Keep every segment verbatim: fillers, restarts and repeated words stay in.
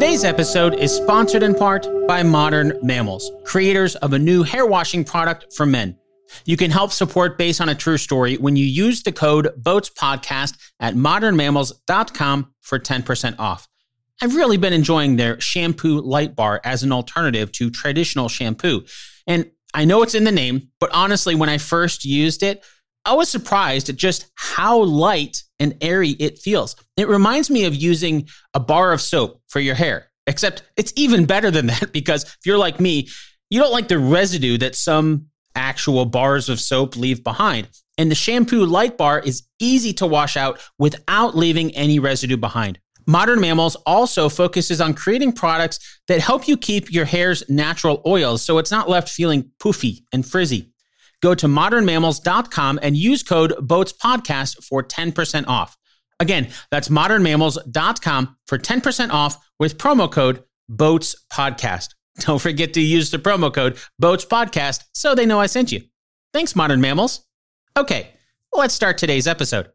Today's episode is sponsored in part by Modern Mammals, creators of a new hair washing product for men. You can help support Based on a True Story when you use the code BOATSPODCAST at modern mammals dot com for ten percent off. I've really been enjoying their shampoo light bar as an alternative to traditional shampoo. And I know it's in the name, but honestly, when I first used it, I was surprised at just how light and airy it feels. It reminds me of using a bar of soap for your hair, except it's even better than that because if you're like me, you don't like the residue that some actual bars of soap leave behind. And the shampoo light bar is easy to wash out without leaving any residue behind. Modern Mammals also focuses on creating products that help you keep your hair's natural oils so it's not left feeling poofy and frizzy. Go to modern mammals dot com and use code BOATSPODCAST for ten percent off. Again, that's modern mammals dot com for ten percent off with promo code BOATSPODCAST. Don't forget to use the promo code BOATSPODCAST so they know I sent you. Thanks, Modern Mammals. Okay, let's start today's episode.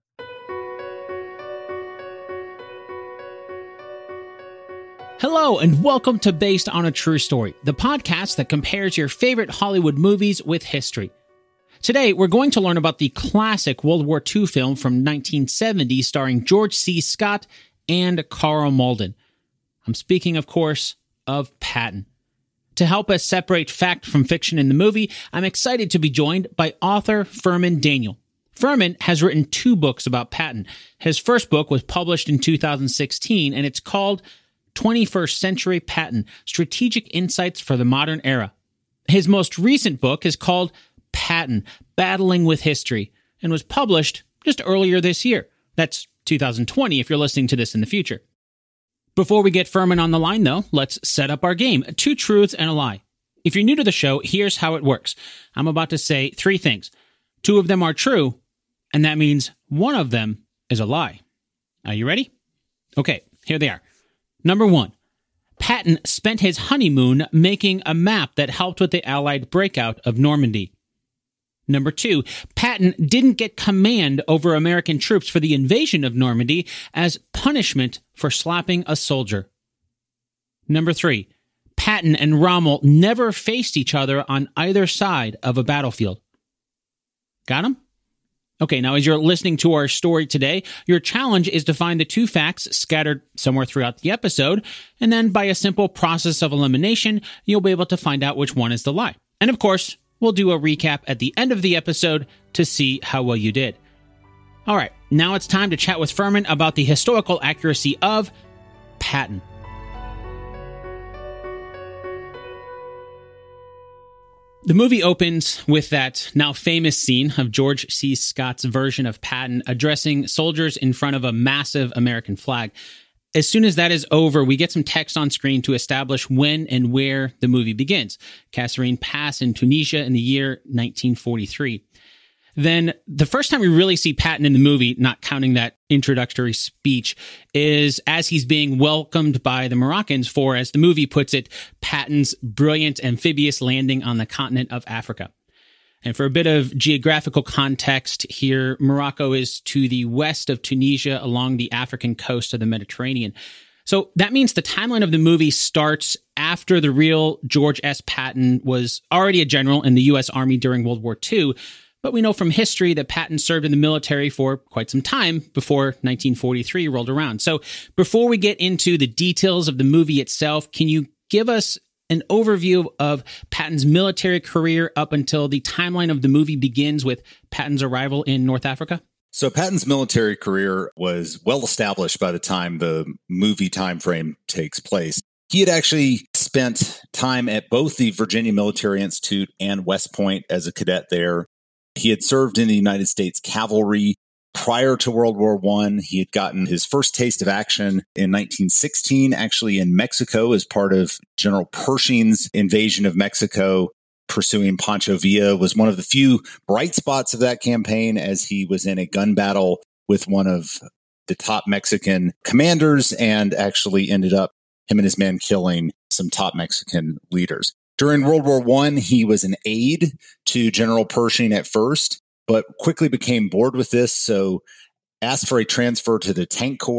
Hello, and welcome to Based on a True Story, the podcast that compares your favorite Hollywood movies with history. Today, we're going to learn about the classic World War Two film from nineteen seventy starring George C. Scott and Karl Malden. I'm speaking, of course, of Patton. To help us separate fact from fiction in the movie, I'm excited to be joined by author Furman Daniel. Furman has written two books about Patton. His first book was published in two thousand sixteen, and it's called twenty-first Century Patton, Strategic Insights for the Modern Era. His most recent book is called Patton, Battling with History, and was published just earlier this year. That's two thousand twenty if you're listening to this in the future. Before we get Furman on the line, though, let's set up our game. Two truths and a lie. If you're new to the show, here's how it works. I'm about to say three things. Two of them are true, and that means one of them is a lie. Are you ready? Okay, here they are. Number one, Patton spent his honeymoon making a map that helped with the Allied breakout of Normandy. Number two, Patton didn't get command over American troops for the invasion of Normandy as punishment for slapping a soldier. Number three, Patton and Rommel never faced each other on either side of a battlefield. Got 'em? Okay, now as you're listening to our story today, your challenge is to find the two facts scattered somewhere throughout the episode, and then by a simple process of elimination, you'll be able to find out which one is the lie. And of course, we'll do a recap at the end of the episode to see how well you did. All right, now it's time to chat with Furman about the historical accuracy of Patton. The movie opens with that now famous scene of George C. Scott's version of Patton addressing soldiers in front of a massive American flag. As soon as that is over, we get some text on screen to establish when and where the movie begins. Kasserine Pass in Tunisia in the year nineteen forty-three. Then the first time we really see Patton in the movie, not counting that introductory speech, is as he's being welcomed by the Moroccans for, as the movie puts it, Patton's brilliant amphibious landing on the continent of Africa. And for a bit of geographical context here, Morocco is to the west of Tunisia along the African coast of the Mediterranean. So that means the timeline of the movie starts after the real George S. Patton was already a general in the U S Army during World War Two. But we know from history that Patton served in the military for quite some time before nineteen forty-three rolled around. So before we get into the details of the movie itself, can you give us an overview of Patton's military career up until the timeline of the movie begins with Patton's arrival in North Africa? So Patton's military career was well established by the time the movie timeframe takes place. He had actually spent time at both the Virginia Military Institute and West Point as a cadet there. He had served in the United States Cavalry prior to World War One. He had gotten his first taste of action in nineteen sixteen, actually in Mexico, as part of General Pershing's invasion of Mexico, pursuing Pancho Villa. Was one of the few bright spots of that campaign, as he was in a gun battle with one of the top Mexican commanders and actually ended up, him and his men, killing some top Mexican leaders. During World War One, he was an aide to General Pershing at first, but quickly became bored with this, so asked for a transfer to the Tank Corps.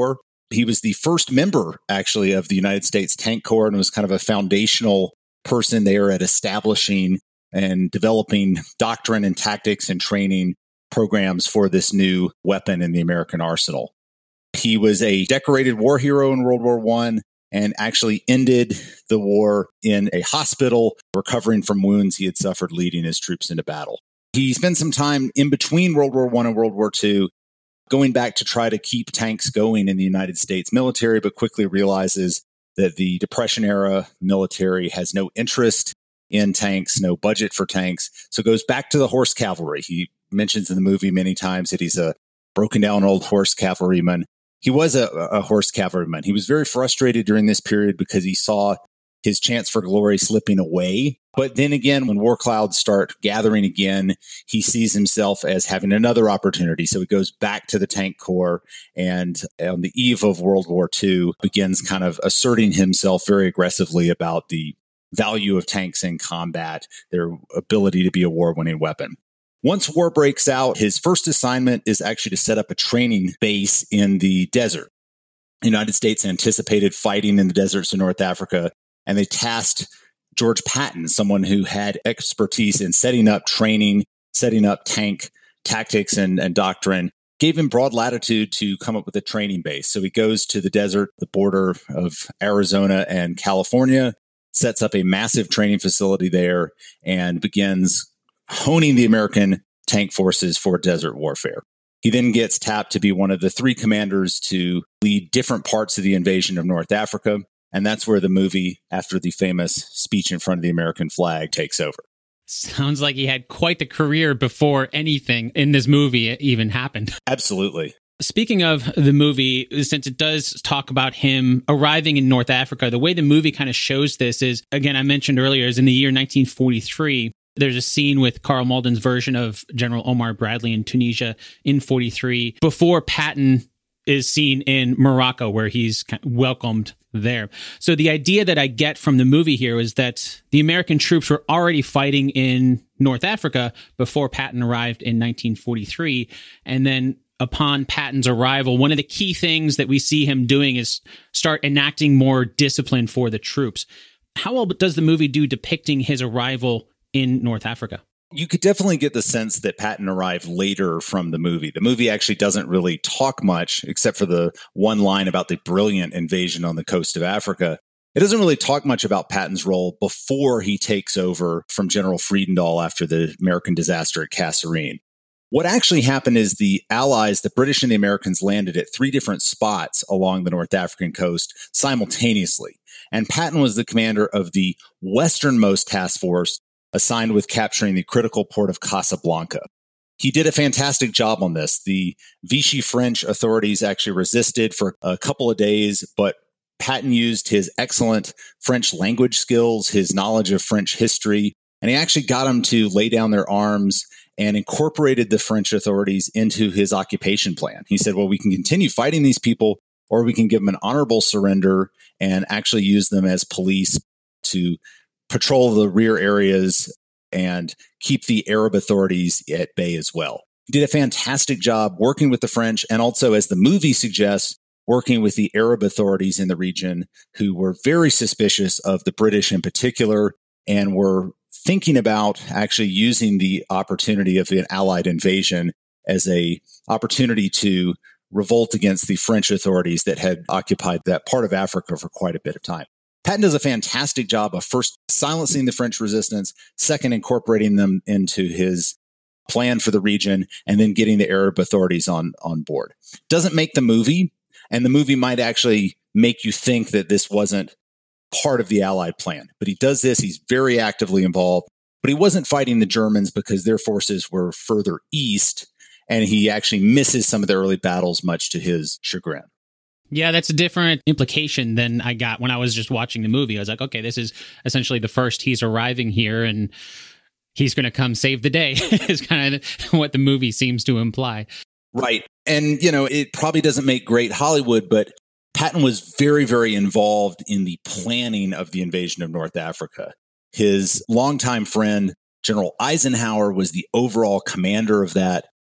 He was the first member, actually, of the United States Tank Corps and was kind of a foundational person there at establishing and developing doctrine and tactics and training programs for this new weapon in the American arsenal. He was a decorated war hero in World War One and actually ended the war in a hospital, recovering from wounds he had suffered leading his troops into battle. He spent some time in between World War One and World War Two, going back to try to keep tanks going in the United States military, but quickly realizes that the Depression-era military has no interest in tanks, no budget for tanks, so goes back to the horse cavalry. He mentions in the movie many times that he's a broken-down old horse cavalryman. He was a, a horse cavalryman. He was very frustrated during this period because he saw his chance for glory slipping away. But then again, when war clouds start gathering again, he sees himself as having another opportunity. So he goes back to the Tank Corps and on the eve of World War Two begins kind of asserting himself very aggressively about the value of tanks in combat, their ability to be a war-winning weapon. Once war breaks out, his first assignment is actually to set up a training base in the desert. The United States anticipated fighting in the deserts of North Africa, and they tasked George Patton, someone who had expertise in setting up training, setting up tank tactics and, and doctrine, gave him broad latitude to come up with a training base. So he goes to the desert, the border of Arizona and California, sets up a massive training facility there, and begins honing the American tank forces for desert warfare. He then gets tapped to be one of the three commanders to lead different parts of the invasion of North Africa. And that's where the movie, after the famous speech in front of the American flag, takes over. Sounds like he had quite the career before anything in this movie even happened. Absolutely. Speaking of the movie, since it does talk about him arriving in North Africa, the way the movie kind of shows this is, again, I mentioned earlier, is in the year nineteen forty-three. There's a scene with Carl Malden's version of General Omar Bradley in Tunisia in forty-three, before Patton is seen in Morocco, where he's welcomed there. So the idea that I get from the movie here is that the American troops were already fighting in North Africa before Patton arrived in nineteen forty-three. And then upon Patton's arrival, one of the key things that we see him doing is start enacting more discipline for the troops. How well does the movie do depicting his arrival in North Africa? You could definitely get the sense that Patton arrived later from the movie. The movie actually doesn't really talk much, except for the one line about the brilliant invasion on the coast of Africa. It doesn't really talk much about Patton's role before he takes over from General Friedendahl after the American disaster at Kasserine. What actually happened is the Allies, the British and the Americans, landed at three different spots along the North African coast simultaneously. And Patton was the commander of the westernmost task force assigned with capturing the critical port of Casablanca. He did a fantastic job on this. The Vichy French authorities actually resisted for a couple of days, but Patton used his excellent French language skills, his knowledge of French history, and he actually got them to lay down their arms and incorporated the French authorities into his occupation plan. He said, well, we can continue fighting these people, or we can give them an honorable surrender and actually use them as police to patrol the rear areas and keep the Arab authorities at bay as well. He did a fantastic job working with the French and also, as the movie suggests, working with the Arab authorities in the region who were very suspicious of the British in particular and were thinking about actually using the opportunity of an Allied invasion as a opportunity to revolt against the French authorities that had occupied that part of Africa for quite a bit of time. Patton does a fantastic job of first silencing the French resistance, second incorporating them into his plan for the region, and then getting the Arab authorities on, on board. Doesn't make the movie, and the movie might actually make you think that this wasn't part of the Allied plan. But he does this, he's very actively involved, but he wasn't fighting the Germans because their forces were further east, and he actually misses some of the early battles, much to his chagrin. Yeah, that's a different implication than I got when I was just watching the movie. I was like, okay, this is essentially the first he's arriving here and he's going to come save the day is kind of what the movie seems to imply. Right. And, you know, it probably doesn't make great Hollywood, but Patton was very, very involved in the planning of the invasion of North Africa. His longtime friend, General Eisenhower, was the overall commander of that.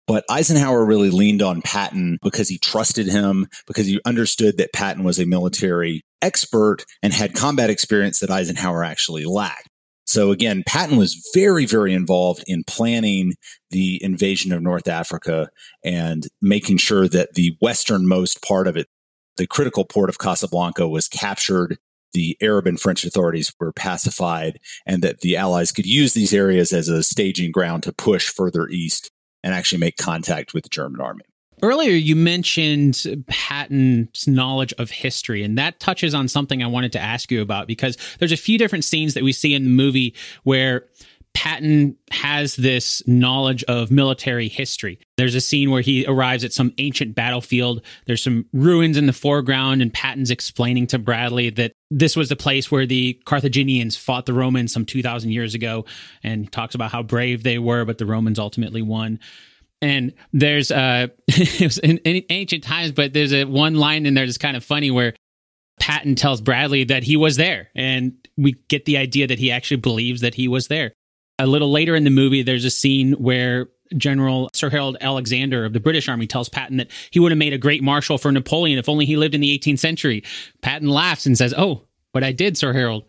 But Eisenhower really leaned on Patton because he trusted him, because he understood that Patton was a military expert and had combat experience that Eisenhower actually lacked. So again, Patton was very, very involved in planning the invasion of North Africa and making sure that the westernmost part of it, the critical port of Casablanca, was captured, the Arab and French authorities were pacified, and that the Allies could use these areas as a staging ground to push further east and actually make contact with the German army. Earlier, you mentioned Patton's knowledge of history, and that touches on something I wanted to ask you about, because there's a few different scenes that we see in the movie where Patton has this knowledge of military history. There's a scene where he arrives at some ancient battlefield. There's some ruins in the foreground, and Patton's explaining to Bradley that this was the place where the Carthaginians fought the Romans some two thousand years ago, and he talks about how brave they were, but the Romans ultimately won. And there's uh, it was in, in ancient times, but there's a one line in there that's kind of funny where Patton tells Bradley that he was there, and we get the idea that he actually believes that he was there. A little later in the movie, there's a scene where General Sir Harold Alexander of the British Army tells Patton that he would have made a great marshal for Napoleon if only he lived in the eighteenth century. Patton laughs and says, "Oh, but I did, Sir Harold."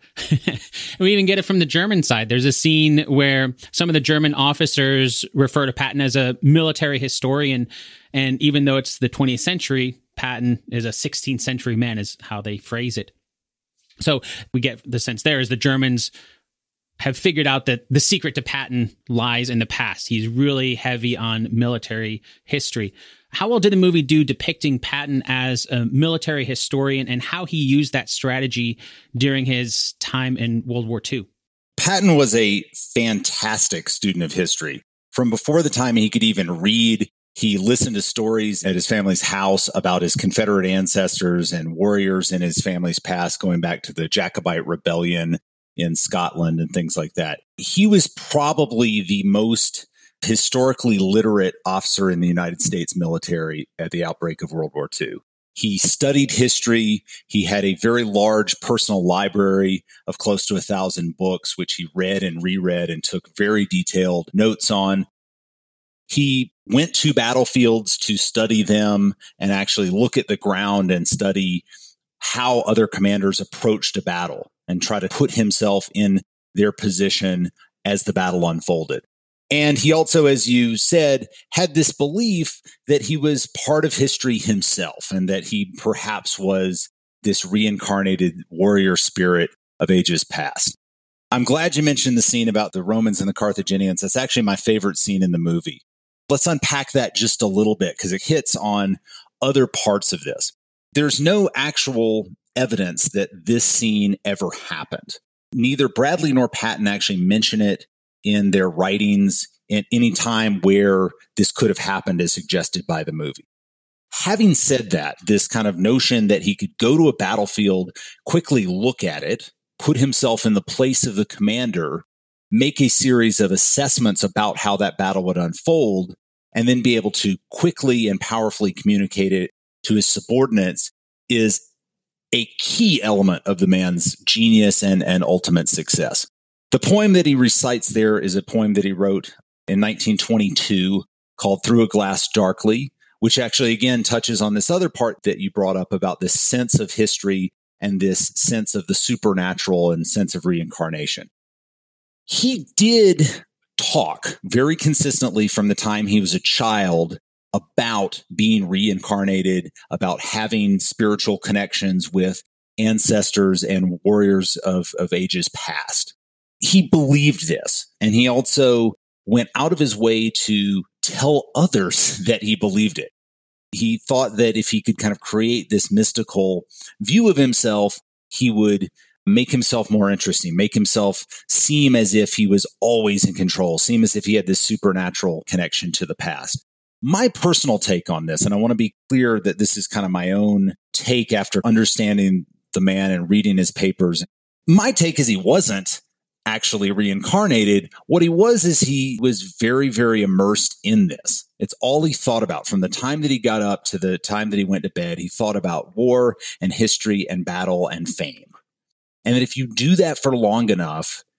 We even get it from the German side. There's a scene where some of the German officers refer to Patton as a military historian. And even though it's the twentieth century, Patton is a sixteenth century man, is how they phrase it. So we get the sense there is the Germans have figured out that the secret to Patton lies in the past. He's really heavy on military history. How well did the movie do depicting Patton as a military historian and how he used that strategy during his time in World War Two? Patton was a fantastic student of history. From before the time he could even read, he listened to stories at his family's house about his Confederate ancestors and warriors in his family's past, going back to the Jacobite Rebellion in Scotland and things like that. He was probably the most historically literate officer in the United States military at the outbreak of World War Two. He studied history. He had a very large personal library of close to a thousand books, which he read and reread and took very detailed notes on. He went to battlefields to study them and actually look at the ground and study how other commanders approached a battle and try to put himself in their position as the battle unfolded. And he also, as you said, had this belief that he was part of history himself and that he perhaps was this reincarnated warrior spirit of ages past. I'm glad you mentioned the scene about the Romans and the Carthaginians. That's actually my favorite scene in the movie. Let's unpack that just a little bit because it hits on other parts of this. There's no actual evidence that this scene ever happened. Neither Bradley nor Patton actually mention it in their writings at any time where this could have happened as suggested by the movie. Having said that, this kind of notion that he could go to a battlefield, quickly look at it, put himself in the place of the commander, make a series of assessments about how that battle would unfold, and then be able to quickly and powerfully communicate it to his subordinates is a key element of the man's genius and, and ultimate success. The poem that he recites there is a poem that he wrote in nineteen twenty-two called Through a Glass Darkly, which actually, again, touches on this other part that you brought up about this sense of history and this sense of the supernatural and sense of reincarnation. He did talk very consistently from the time he was a child about being reincarnated, about having spiritual connections with ancestors and warriors of, of ages past. He believed this, and he also went out of his way to tell others that he believed it. He thought that if he could kind of create this mystical view of himself, he would make himself more interesting, make himself seem as if he was always in control, seem as if he had this supernatural connection to the past. My personal take on this, and I want to be clear that this is kind of my own take after understanding the man and reading his papers. My take is he wasn't actually reincarnated. What he was is he was very, very immersed in this. It's all he thought about from the time that he got up to the time that he went to bed. He thought about war and history and battle and fame. And that if you do that for long enough,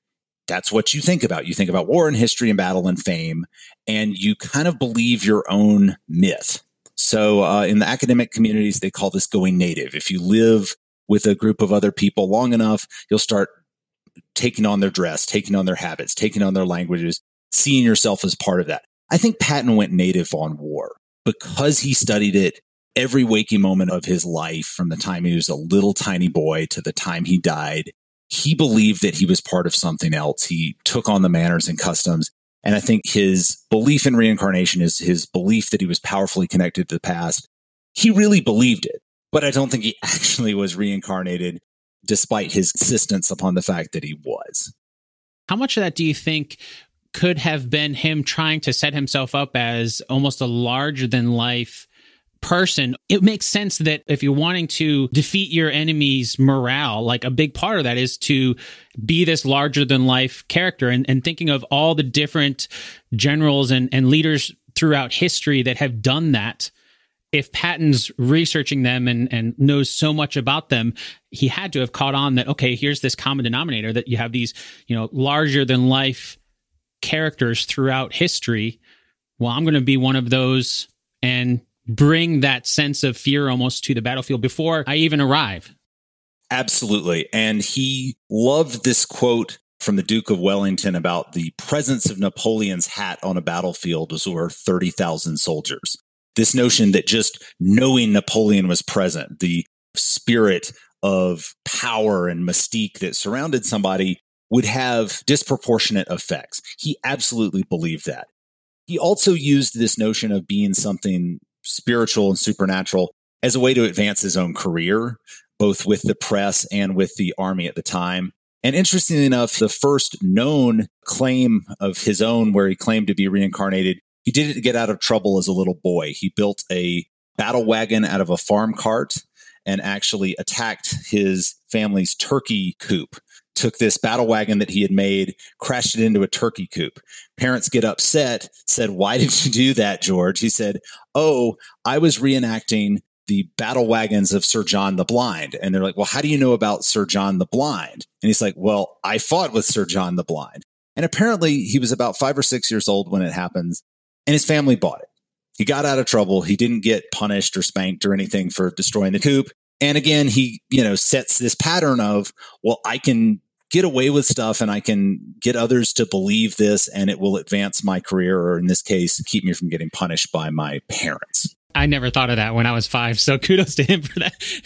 that's what you think about. You think about war and history and battle and fame, and you kind of believe your own myth. So uh, in the academic communities, they call this going native. If you live with a group of other people long enough, you'll start taking on their dress, taking on their habits, taking on their languages, seeing yourself as part of that. I think Patton went native on war because he studied it every waking moment of his life from the time he was a little tiny boy to the time he died. He believed that he was part of something else. He took on the manners and customs. And I think his belief in reincarnation is his belief that he was powerfully connected to the past. He really believed it, but I don't think he actually was reincarnated, despite his insistence upon the fact that he was. How much of that do you think could have been him trying to set himself up as almost a larger than life person? It makes sense that if you're wanting to defeat your enemy's morale, like a big part of that is to be this larger than life character, and, and thinking of all the different generals and, and leaders throughout history that have done that. If Patton's researching them and, and knows so much about them, he had to have caught on that, okay, here's this common denominator that you have these, you know, larger than life characters throughout history. Well, I'm going to be one of those and bring that sense of fear almost to the battlefield before I even arrive. Absolutely. And he loved this quote from the Duke of Wellington about the presence of Napoleon's hat on a battlefield was worth thirty thousand soldiers. This notion that just knowing Napoleon was present, the spirit of power and mystique that surrounded somebody would have disproportionate effects. He absolutely believed that. He also used this notion of being something spiritual and supernatural as a way to advance his own career, both with the press and with the army at the time. And interestingly enough, the first known claim of his own where he claimed to be reincarnated, he did it to get out of trouble as a little boy. He built a battle wagon out of a farm cart and actually attacked his family's turkey coop. Took this battle wagon that he had made, crashed it into a turkey coop. Parents get upset, said, "Why did you do that, George?" He said, "Oh, I was reenacting the battle wagons of Sir John the Blind." And they're like, "Well, how do you know about Sir John the Blind?" And he's like, "Well, I fought with Sir John the Blind." And apparently he was about five or six years old when it happens, and his family bought it. He got out of trouble. He didn't get punished or spanked or anything for destroying the coop. And again, he, you know, sets this pattern of, well, I can get away with stuff and I can get others to believe this and it will advance my career, or in this case, keep me from getting punished by my parents. I never thought of that when I was five, so kudos to him for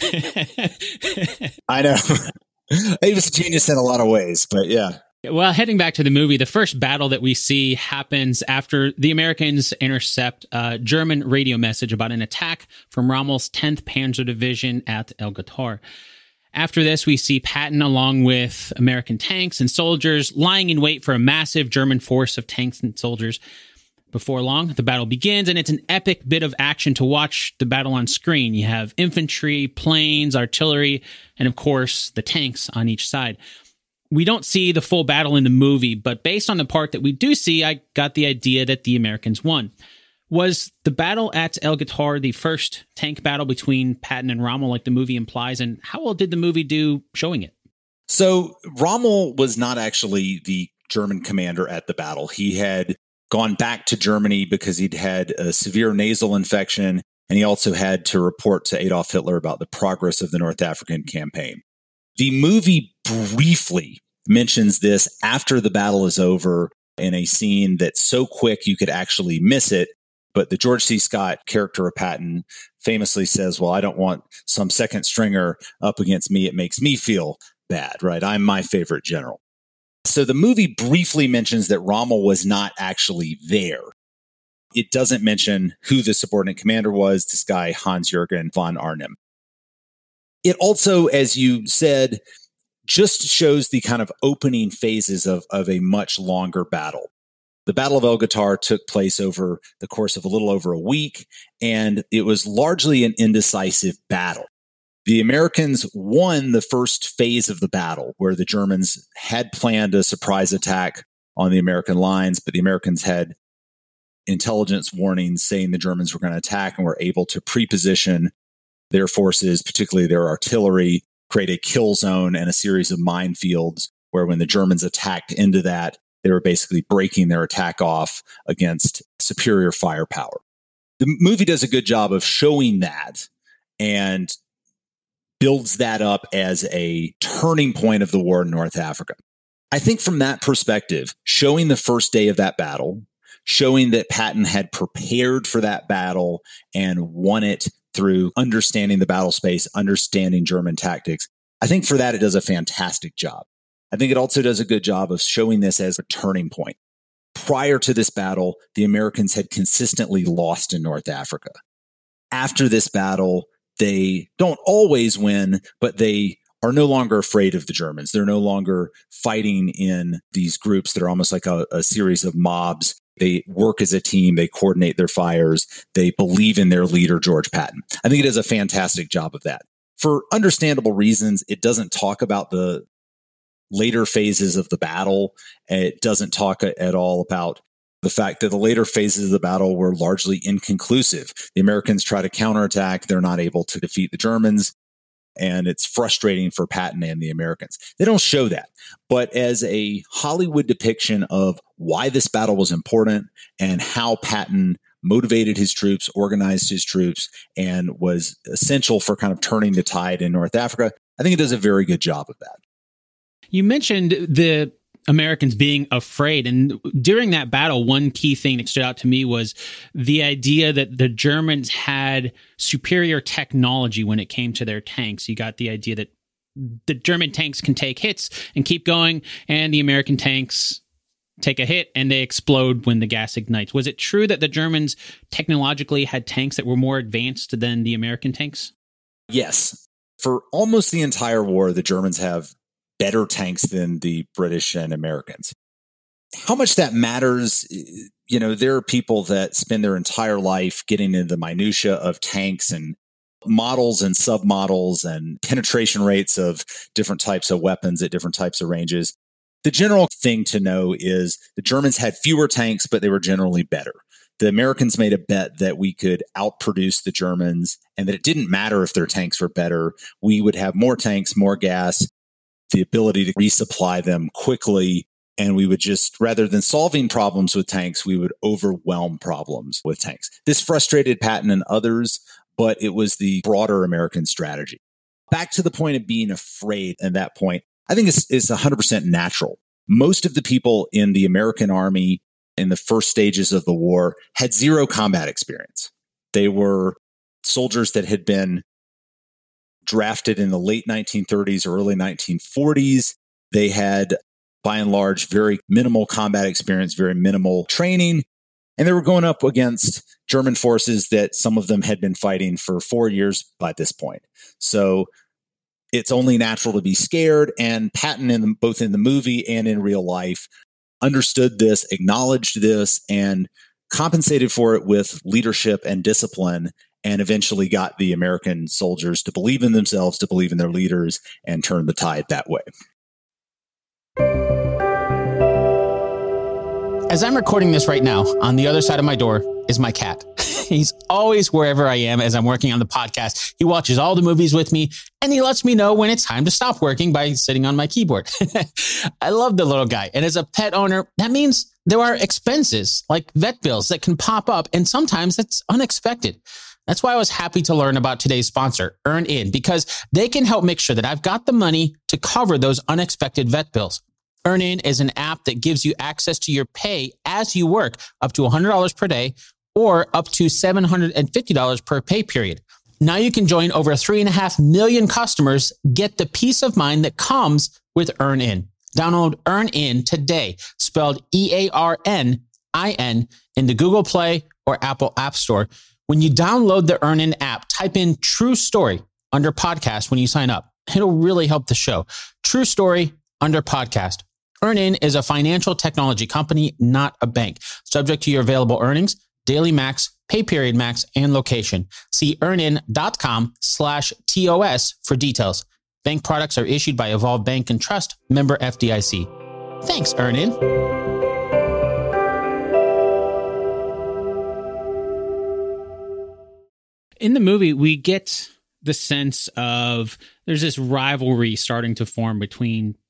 that. I know. He was a genius in a lot of ways, but yeah. Well, heading back to the movie, the first battle that we see happens after the Americans intercept a German radio message about an attack from Rommel's tenth Panzer Division at El Ghautar. After this, we see Patton, along with American tanks and soldiers, lying in wait for a massive German force of tanks and soldiers. Before long, the battle begins, and it's an epic bit of action to watch the battle on screen. You have infantry, planes, artillery, and of course, the tanks on each side. We don't see the full battle in the movie, but based on the part that we do see, I got the idea that the Americans won. Was the battle at El Ghautar the first tank battle between Patton and Rommel, like the movie implies? And how well did the movie do showing it? So Rommel was not actually the German commander at the battle. He had gone back to Germany because he'd had a severe nasal infection, and he also had to report to Adolf Hitler about the progress of the North African campaign. The movie briefly mentions this after the battle is over in a scene that's so quick you could actually miss it. But the George C. Scott character of Patton famously says, well, I don't want some second stringer up against me. It makes me feel bad, right? I'm my favorite general. So the movie briefly mentions that Rommel was not actually there. It doesn't mention who the subordinate commander was, this guy Hans-Jürgen von Arnim. It also, as you said, just shows the kind of opening phases of, of a much longer battle. The Battle of El Ghautar took place over the course of a little over a week, and it was largely an indecisive battle. The Americans won the first phase of the battle, where the Germans had planned a surprise attack on the American lines, but the Americans had intelligence warnings saying the Germans were going to attack and were able to pre-position their forces, particularly their artillery, create a kill zone and a series of minefields where when the Germans attacked into that, they were basically breaking their attack off against superior firepower. The movie does a good job of showing that and builds that up as a turning point of the war in North Africa. I think from that perspective, showing the first day of that battle, showing that Patton had prepared for that battle and won it through understanding the battle space, understanding German tactics, I think for that, it does a fantastic job. I think it also does a good job of showing this as a turning point. Prior to this battle, the Americans had consistently lost in North Africa. After this battle, they don't always win, but they are no longer afraid of the Germans. They're no longer fighting in these groups that are almost like a, a series of mobs. They work as a team. They coordinate their fires. They believe in their leader, George Patton. I think it does a fantastic job of that. For understandable reasons, it doesn't talk about the later phases of the battle. It doesn't talk at all about the fact that the later phases of the battle were largely inconclusive. The Americans try to counterattack. They're not able to defeat the Germans. And it's frustrating for Patton and the Americans. They don't show that. But as a Hollywood depiction of why this battle was important and how Patton motivated his troops, organized his troops, and was essential for kind of turning the tide in North Africa, I think it does a very good job of that. You mentioned the Americans being afraid. And during that battle, one key thing that stood out to me was the idea that the Germans had superior technology when it came to their tanks. You got the idea that the German tanks can take hits and keep going, and the American tanks take a hit and they explode when the gas ignites. Was it true that the Germans technologically had tanks that were more advanced than the American tanks? Yes. For almost the entire war, the Germans have better tanks than the British and Americans. How much that matters, you know, there are people that spend their entire life getting into the minutia of tanks and models and submodels and penetration rates of different types of weapons at different types of ranges. The general thing to know is the Germans had fewer tanks, but they were generally better. The Americans made a bet that we could outproduce the Germans and that it didn't matter if their tanks were better. We would have more tanks, more gas, the ability to resupply them quickly. And we would just, rather than solving problems with tanks, we would overwhelm problems with tanks. This frustrated Patton and others, but it was the broader American strategy. Back to the point of being afraid at that point, I think it's, it's one hundred percent natural. Most of the people in the American army in the first stages of the war had zero combat experience. They were soldiers that had been drafted in the late nineteen thirties or early nineteen forties. They had, by and large, very minimal combat experience, very minimal training. And they were going up against German forces that some of them had been fighting for four years by this point. So it's only natural to be scared. And Patton, in the, both in the movie and in real life, understood this, acknowledged this, and compensated for it with leadership and discipline, and eventually got the American soldiers to believe in themselves, to believe in their leaders, and turn the tide that way. As I'm recording this right now, on the other side of my door is my cat. He's always wherever I am as I'm working on the podcast. He watches all the movies with me, and he lets me know when it's time to stop working by sitting on my keyboard. I love the little guy. And as a pet owner, that means there are expenses like vet bills that can pop up, and sometimes it's unexpected. That's why I was happy to learn about today's sponsor, EarnIn, because they can help make sure that I've got the money to cover those unexpected vet bills. EarnIn is an app that gives you access to your pay as you work, up to one hundred dollars per day or up to seven hundred fifty dollars per pay period. Now you can join over three and a half million customers, get the peace of mind that comes with EarnIn. Download EarnIn today, spelled E A R N I N, in the Google Play or Apple App Store. When you download the EarnIn app, type in True Story under podcast when you sign up. It'll really help the show. True Story under podcast. EarnIn is a financial technology company, not a bank. Subject to your available earnings, daily max, pay period max, and location. See earnin.com slash TOS for details. Bank products are issued by Evolve Bank and Trust, member F D I C. Thanks, EarnIn. In the movie, we get the sense of there's this rivalry starting to form between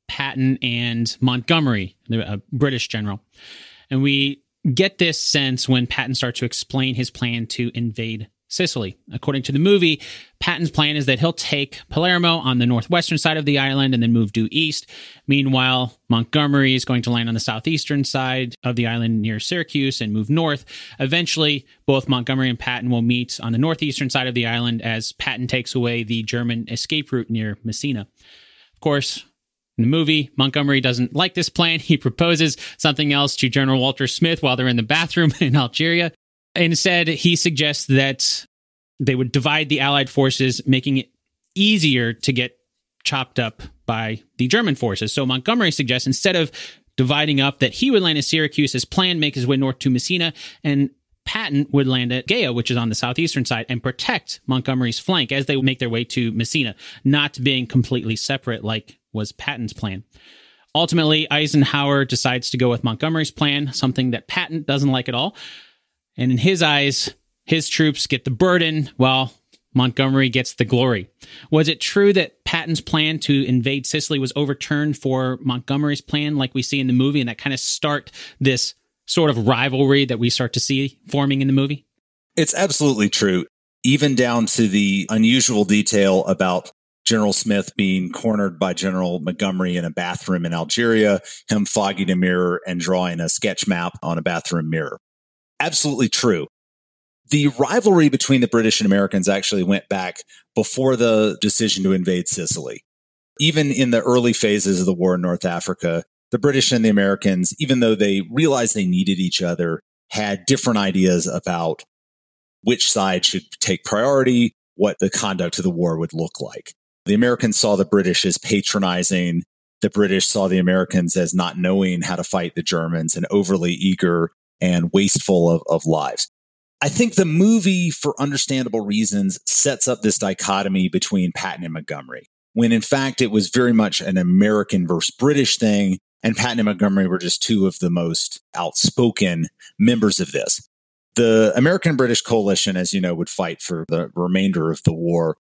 Patton and Montgomery, a British general. And we get this sense when Patton starts to explain his plan to invade Sicily. According to the movie, Patton's plan is that he'll take Palermo on the northwestern side of the island and then move due east. Meanwhile, Montgomery is going to land on the southeastern side of the island near Syracuse and move north. Eventually, both Montgomery and Patton will meet on the northeastern side of the island as Patton takes away the German escape route near Messina. Of course, in the movie, Montgomery doesn't like this plan. He proposes something else to General Walter Smith while they're in the bathroom in Algeria. Instead, he suggests that they would divide the Allied forces, making it easier to get chopped up by the German forces. So Montgomery suggests, instead of dividing up, that he would land at Syracuse as planned, make his way north to Messina, and Patton would land at Gaya, which is on the southeastern side, and protect Montgomery's flank as they make their way to Messina, not being completely separate like was Patton's plan. Ultimately, Eisenhower decides to go with Montgomery's plan, something that Patton doesn't like at all. And in his eyes, his troops get the burden while Montgomery gets the glory. Was it true that Patton's plan to invade Sicily was overturned for Montgomery's plan like we see in the movie, and that kind of start this sort of rivalry that we start to see forming in the movie? It's absolutely true, even down to the unusual detail about General Smith being cornered by General Montgomery in a bathroom in Algeria, him fogging a mirror and drawing a sketch map on a bathroom mirror. Absolutely true. The rivalry between the British and Americans actually went back before the decision to invade Sicily. Even in the early phases of the war in North Africa, the British and the Americans, even though they realized they needed each other, had different ideas about which side should take priority, what the conduct of the war would look like. The Americans saw the British as patronizing. The British saw the Americans as not knowing how to fight the Germans and overly eager and wasteful of, of lives. I think the movie, for understandable reasons, sets up this dichotomy between Patton and Montgomery, when in fact it was very much an American versus British thing, and Patton and Montgomery were just two of the most outspoken members of this. The American-British coalition, as you know, would fight for the remainder of the war.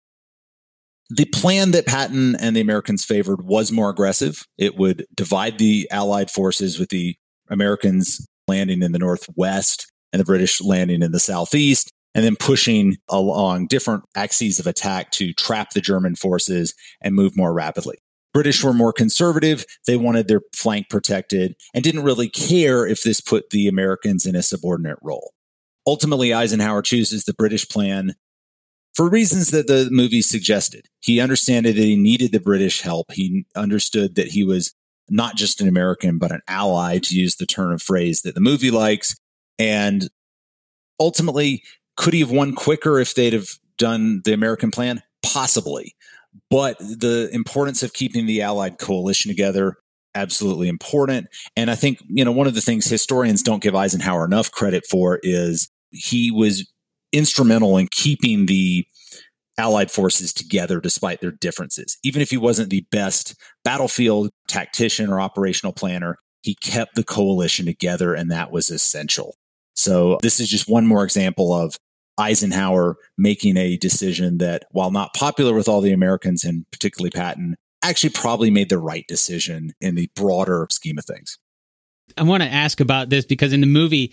The plan that Patton and the Americans favored was more aggressive. It would divide the Allied forces, with the Americans landing in the northwest and the British landing in the southeast, and then pushing along different axes of attack to trap the German forces and move more rapidly. British were more conservative. They wanted their flank protected and didn't really care if this put the Americans in a subordinate role. Ultimately, Eisenhower chooses the British plan for reasons that the movie suggested. He understood that he needed the British help. He understood that he was not just an American, but an ally, to use the turn of phrase that the movie likes. And ultimately, could he have won quicker if they'd have done the American plan? Possibly. But the importance of keeping the Allied coalition together, absolutely important. And I think, you know, one of the things historians don't give Eisenhower enough credit for is he was instrumental in keeping the Allied forces together despite their differences. Even if he wasn't the best battlefield tactician or operational planner, he kept the coalition together, and that was essential. So this is just one more example of Eisenhower making a decision that, while not popular with all the Americans, and particularly Patton, actually probably made the right decision in the broader scheme of things. I want to ask about this because in the movie,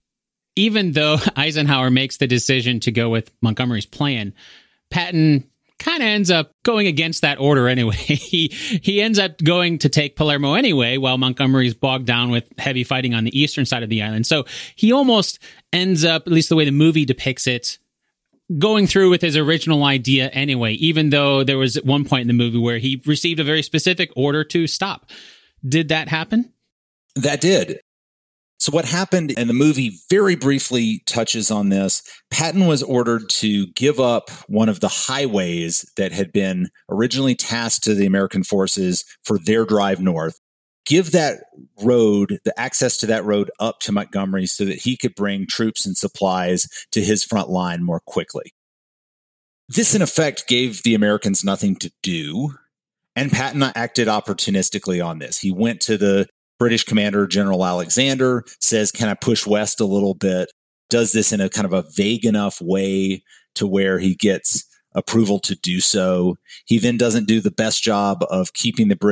even though Eisenhower makes the decision to go with Montgomery's plan, Patton kind of ends up going against that order anyway. he he ends up going to take Palermo anyway, while Montgomery's bogged down with heavy fighting on the eastern side of the island. So he almost ends up, at least the way the movie depicts it, going through with his original idea anyway, even though there was at one point in the movie where he received a very specific order to stop. Did that happen? That did. So what happened, and the movie very briefly touches on this, Patton was ordered to give up one of the highways that had been originally tasked to the American forces for their drive north, give that road, the access to that road up to Montgomery so that he could bring troops and supplies to his front line more quickly. This, in effect, gave the Americans nothing to do, and Patton acted opportunistically on this. He went to the British commander, General Alexander, says, can I push west a little bit? Does this in a kind of a vague enough way to where he gets approval to do so. He then doesn't do the best job of keeping the British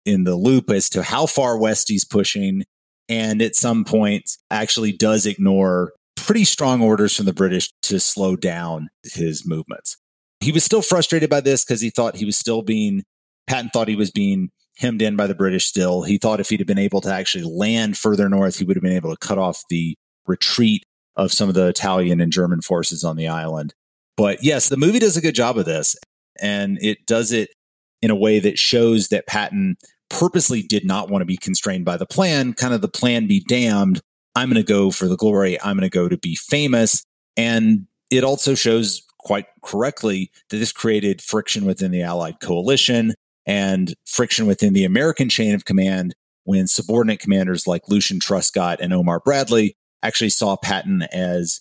in the loop as to how far west he's pushing. And at some point actually does ignore pretty strong orders from the British to slow down his movements. He was still frustrated by this because he thought he was still being, Patton thought he was being hemmed in by the British still. He thought if he'd have been able to actually land further north, he would have been able to cut off the retreat of some of the Italian and German forces on the island. But yes, the movie does a good job of this, and it does it in a way that shows that Patton purposely did not want to be constrained by the plan, kind of the plan be damned. I'm going to go for the glory. I'm going to go to be famous. And it also shows quite correctly that this created friction within the Allied coalition and friction within the American chain of command when subordinate commanders like Lucian Truscott and Omar Bradley actually saw Patton as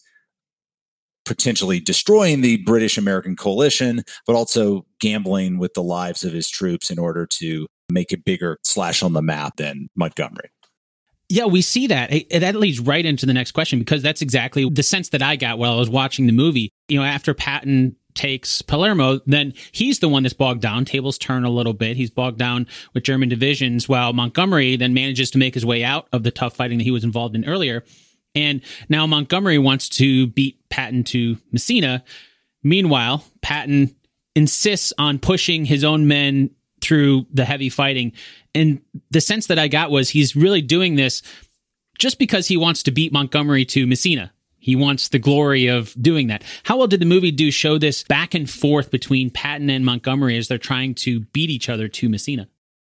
potentially destroying the British-American coalition, but also gambling with the lives of his troops in order to make a bigger slash on the map than Montgomery. Yeah, we see that. It, that leads right into the next question, because that's exactly the sense that I got while I was watching the movie. You know, after Patton takes Palermo, then he's the one that's bogged down. Tables turn a little bit. He's bogged down with German divisions, while Montgomery then manages to make his way out of the tough fighting that he was involved in earlier. And now Montgomery wants to beat Patton to Messina. Meanwhile, Patton insists on pushing his own men through the heavy fighting. And the sense that I got was he's really doing this just because he wants to beat Montgomery to Messina. He wants the glory of doing that. How well did the movie do show this back and forth between Patton and Montgomery as they're trying to beat each other to Messina?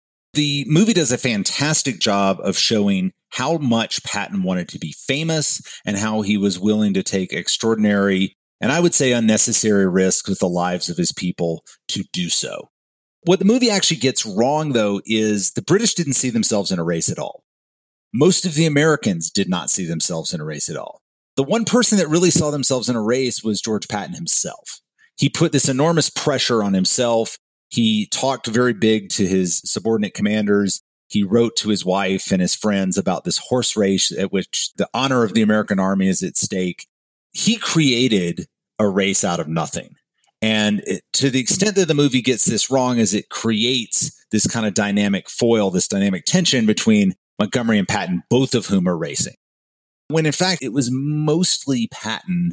The movie does a fantastic job of showing how much Patton wanted to be famous and how he was willing to take extraordinary, and I would say unnecessary, risks with the lives of his people to do so. What the movie actually gets wrong, though, is the British didn't see themselves in a race at all. Most of the Americans did not see themselves in a race at all. The one person that really saw themselves in a race was George Patton himself. He put this enormous pressure on himself. He talked very big to his subordinate commanders. He wrote to his wife and his friends about this horse race at which the honor of the American army is at stake. He created a race out of nothing. And it, to the extent that the movie gets this wrong is it creates this kind of dynamic foil, this dynamic tension between Montgomery and Patton, both of whom are racing. When in fact, it was mostly Patton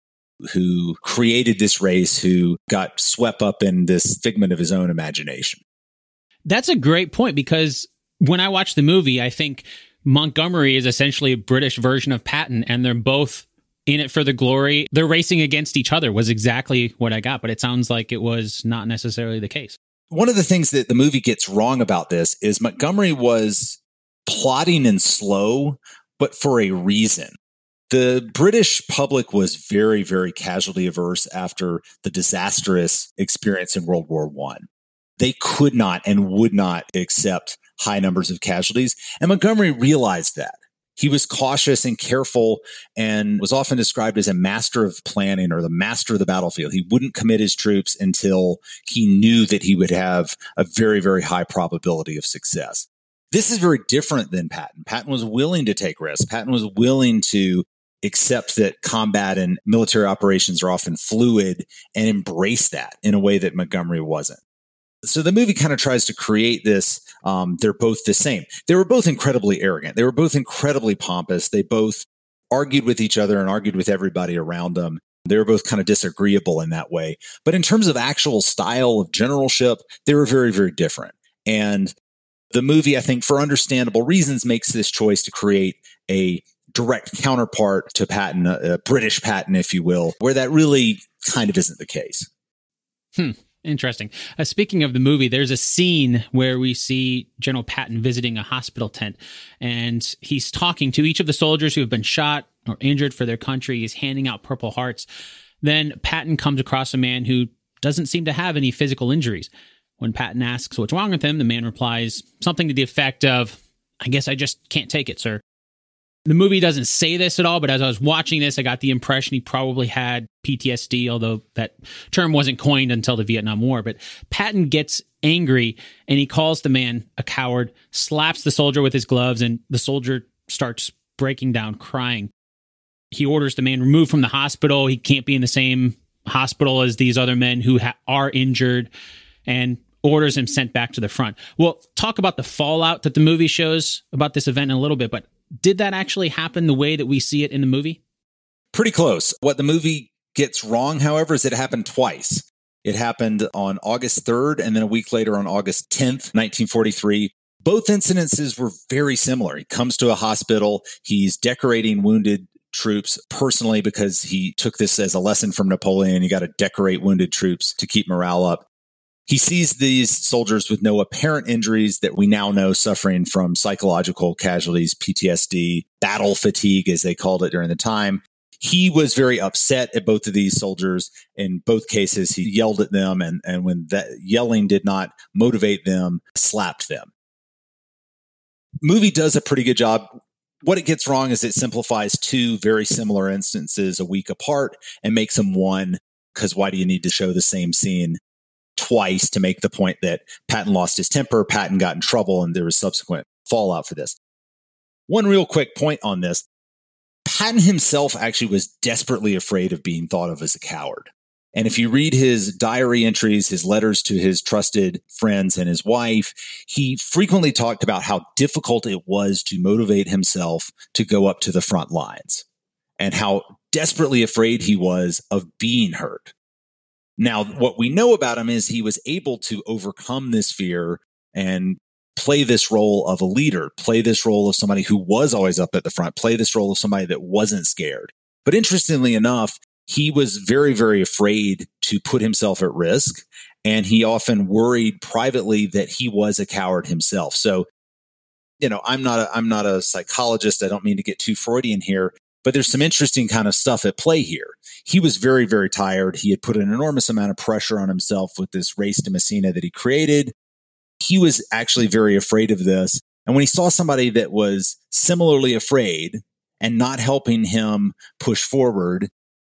who created this race, who got swept up in this figment of his own imagination. That's a great point, because when I watch the movie, I think Montgomery is essentially a British version of Patton, and they're both in it for the glory. They're racing against each other was exactly what I got, but it sounds like it was not necessarily the case. One of the things that the movie gets wrong about this is Montgomery was plotting and slow, but for a reason. The British public was very, very casualty averse after the disastrous experience in World War One. They could not and would not accept high numbers of casualties, and Montgomery realized that. He was cautious and careful and was often described as a master of planning or the master of the battlefield. He wouldn't commit his troops until he knew that he would have a very, very high probability of success. This is very different than Patton. Patton was willing to take risks. Patton was willing to accept that combat and military operations are often fluid and embrace that in a way that Montgomery wasn't. So the movie kind of tries to create this, um, they're both the same. They were both incredibly arrogant. They were both incredibly pompous. They both argued with each other and argued with everybody around them. They were both kind of disagreeable in that way. But in terms of actual style of generalship, they were very, very different. And the movie, I think, for understandable reasons, makes this choice to create a direct counterpart to Patton, a, a British Patton, if you will, where that really kind of isn't the case. Hmm. Interesting. Uh, speaking of the movie, there's a scene where we see General Patton visiting a hospital tent, and he's talking to each of the soldiers who have been shot or injured for their country. He's handing out Purple Hearts. Then Patton comes across a man who doesn't seem to have any physical injuries. When Patton asks what's wrong with him, the man replies something to the effect of, "I guess I just can't take it, sir." The movie doesn't say this at all, but as I was watching this, I got the impression he probably had P T S D, although that term wasn't coined until the Vietnam War. But Patton gets angry, and he calls the man a coward, slaps the soldier with his gloves, and the soldier starts breaking down, crying. He orders the man removed from the hospital. He can't be in the same hospital as these other men who ha- are injured. And orders him sent back to the front. We'll talk about the fallout that the movie shows about this event in a little bit, but did that actually happen the way that we see it in the movie? Pretty close. What the movie gets wrong, however, is it happened twice. It happened on August third and then a week later on August tenth, nineteen forty-three. Both incidences were very similar. He comes to a hospital. He's decorating wounded troops personally because he took this as a lesson from Napoleon. You got to decorate wounded troops to keep morale up. He sees these soldiers with no apparent injuries that we now know suffering from psychological casualties, P T S D, battle fatigue, as they called it during the time. He was very upset at both of these soldiers. In both cases, he yelled at them, and, and when that yelling did not motivate them, slapped them. Movie does a pretty good job. What it gets wrong is it simplifies two very similar instances a week apart and makes them one, because why do you need to show the same scene twice to make the point that Patton lost his temper, Patton got in trouble, and there was subsequent fallout for this? One real quick point on this. Patton himself actually was desperately afraid of being thought of as a coward. And if you read his diary entries, his letters to his trusted friends and his wife, he frequently talked about how difficult it was to motivate himself to go up to the front lines and how desperately afraid he was of being hurt. Now, what we know about him is he was able to overcome this fear and play this role of a leader, play this role of somebody who was always up at the front, play this role of somebody that wasn't scared. But interestingly enough, he was very, very afraid to put himself at risk. And he often worried privately that he was a coward himself. So, you know, I'm not a, I'm not a psychologist. I don't mean to get too Freudian here, but there's some interesting kind of stuff at play here. He was very, very tired. He had put an enormous amount of pressure on himself with this race to Messina that he created. He was actually very afraid of this. And when he saw somebody that was similarly afraid and not helping him push forward,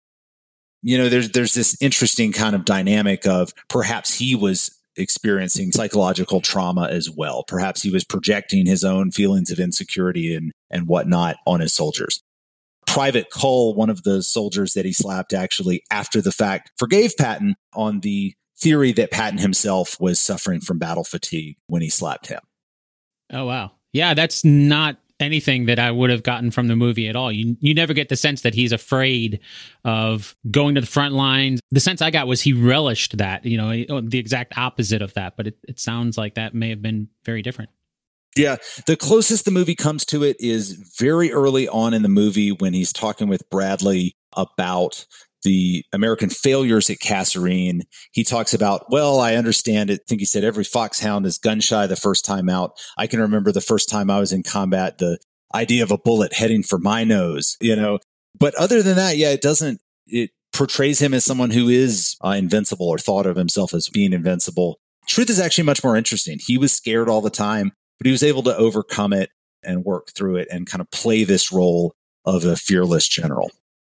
you know, there's there's this interesting kind of dynamic of perhaps he was experiencing psychological trauma as well. Perhaps he was projecting his own feelings of insecurity and, and whatnot on his soldiers. Private Cull, one of the soldiers that he slapped, actually, after the fact, forgave Patton on the theory that Patton himself was suffering from battle fatigue when he slapped him. Oh, wow. Yeah, that's not anything that I would have gotten from the movie at all. You you never get the sense that he's afraid of going to the front lines. The sense I got was he relished that, you know, the exact opposite of that. But it, it sounds like that may have been very different. Yeah, the closest the movie comes to it is very early on in the movie when he's talking with Bradley about the American failures at Kasserine. He talks about, well, I understand it. I think he said every foxhound is gun shy the first time out. I can remember the first time I was in combat, the idea of a bullet heading for my nose, you know. But other than that, yeah, it doesn't, it portrays him as someone who is uh, invincible or thought of himself as being invincible. Truth is actually much more interesting. He was scared all the time, but he was able to overcome it and work through it and kind of play this role of a fearless general.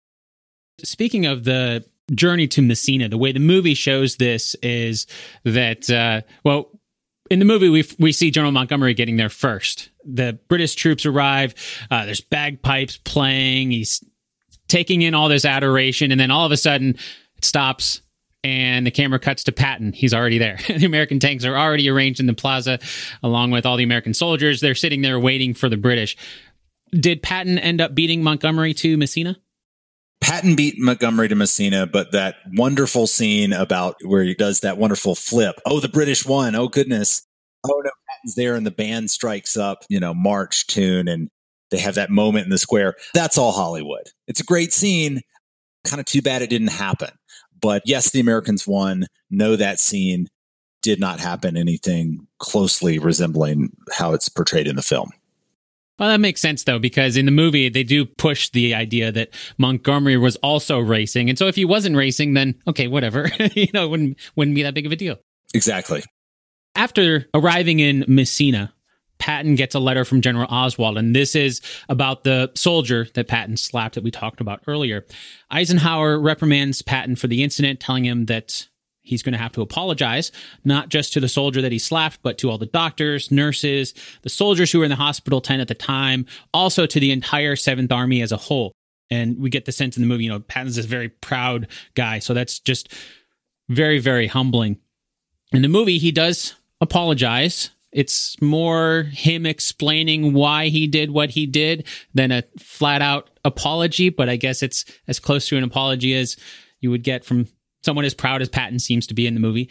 Speaking of the journey to Messina, the way the movie shows this is that, uh, well, in the movie, we we see General Montgomery getting there first. The British troops arrive. Uh, there's bagpipes playing. He's taking in all this adoration. And then all of a sudden, it stops and the camera cuts to Patton. He's already there. The American tanks are already arranged in the plaza, along with all the American soldiers. They're sitting there waiting for the British. Did Patton end up beating Montgomery to Messina? Patton beat Montgomery to Messina, but that wonderful scene about where he does that wonderful flip. Oh, the British won. Oh, goodness. Oh, no, Patton's there and the band strikes up, you know, march tune, and they have that moment in the square. That's all Hollywood. It's a great scene. Kind of too bad it didn't happen. But yes, the Americans won. No, that scene did not happen anything closely resembling how it's portrayed in the film. Well, that makes sense, though, because in the movie, they do push the idea that Montgomery was also racing. And so if he wasn't racing, then, okay, whatever. you know, it wouldn't, wouldn't be that big of a deal. Exactly. After arriving in Messina, Patton gets a letter from General Oswald, and this is about the soldier that Patton slapped that we talked about earlier. Eisenhower reprimands Patton for the incident, telling him that he's going to have to apologize, not just to the soldier that he slapped, but to all the doctors, nurses, the soldiers who were in the hospital tent at the time, also to the entire Seventh Army as a whole. And we get the sense in the movie, you know, Patton's this very proud guy. So that's just very, very humbling. In the movie, he does apologize. It's more him explaining why he did what he did than a flat-out apology, but I guess it's as close to an apology as you would get from someone as proud as Patton seems to be in the movie.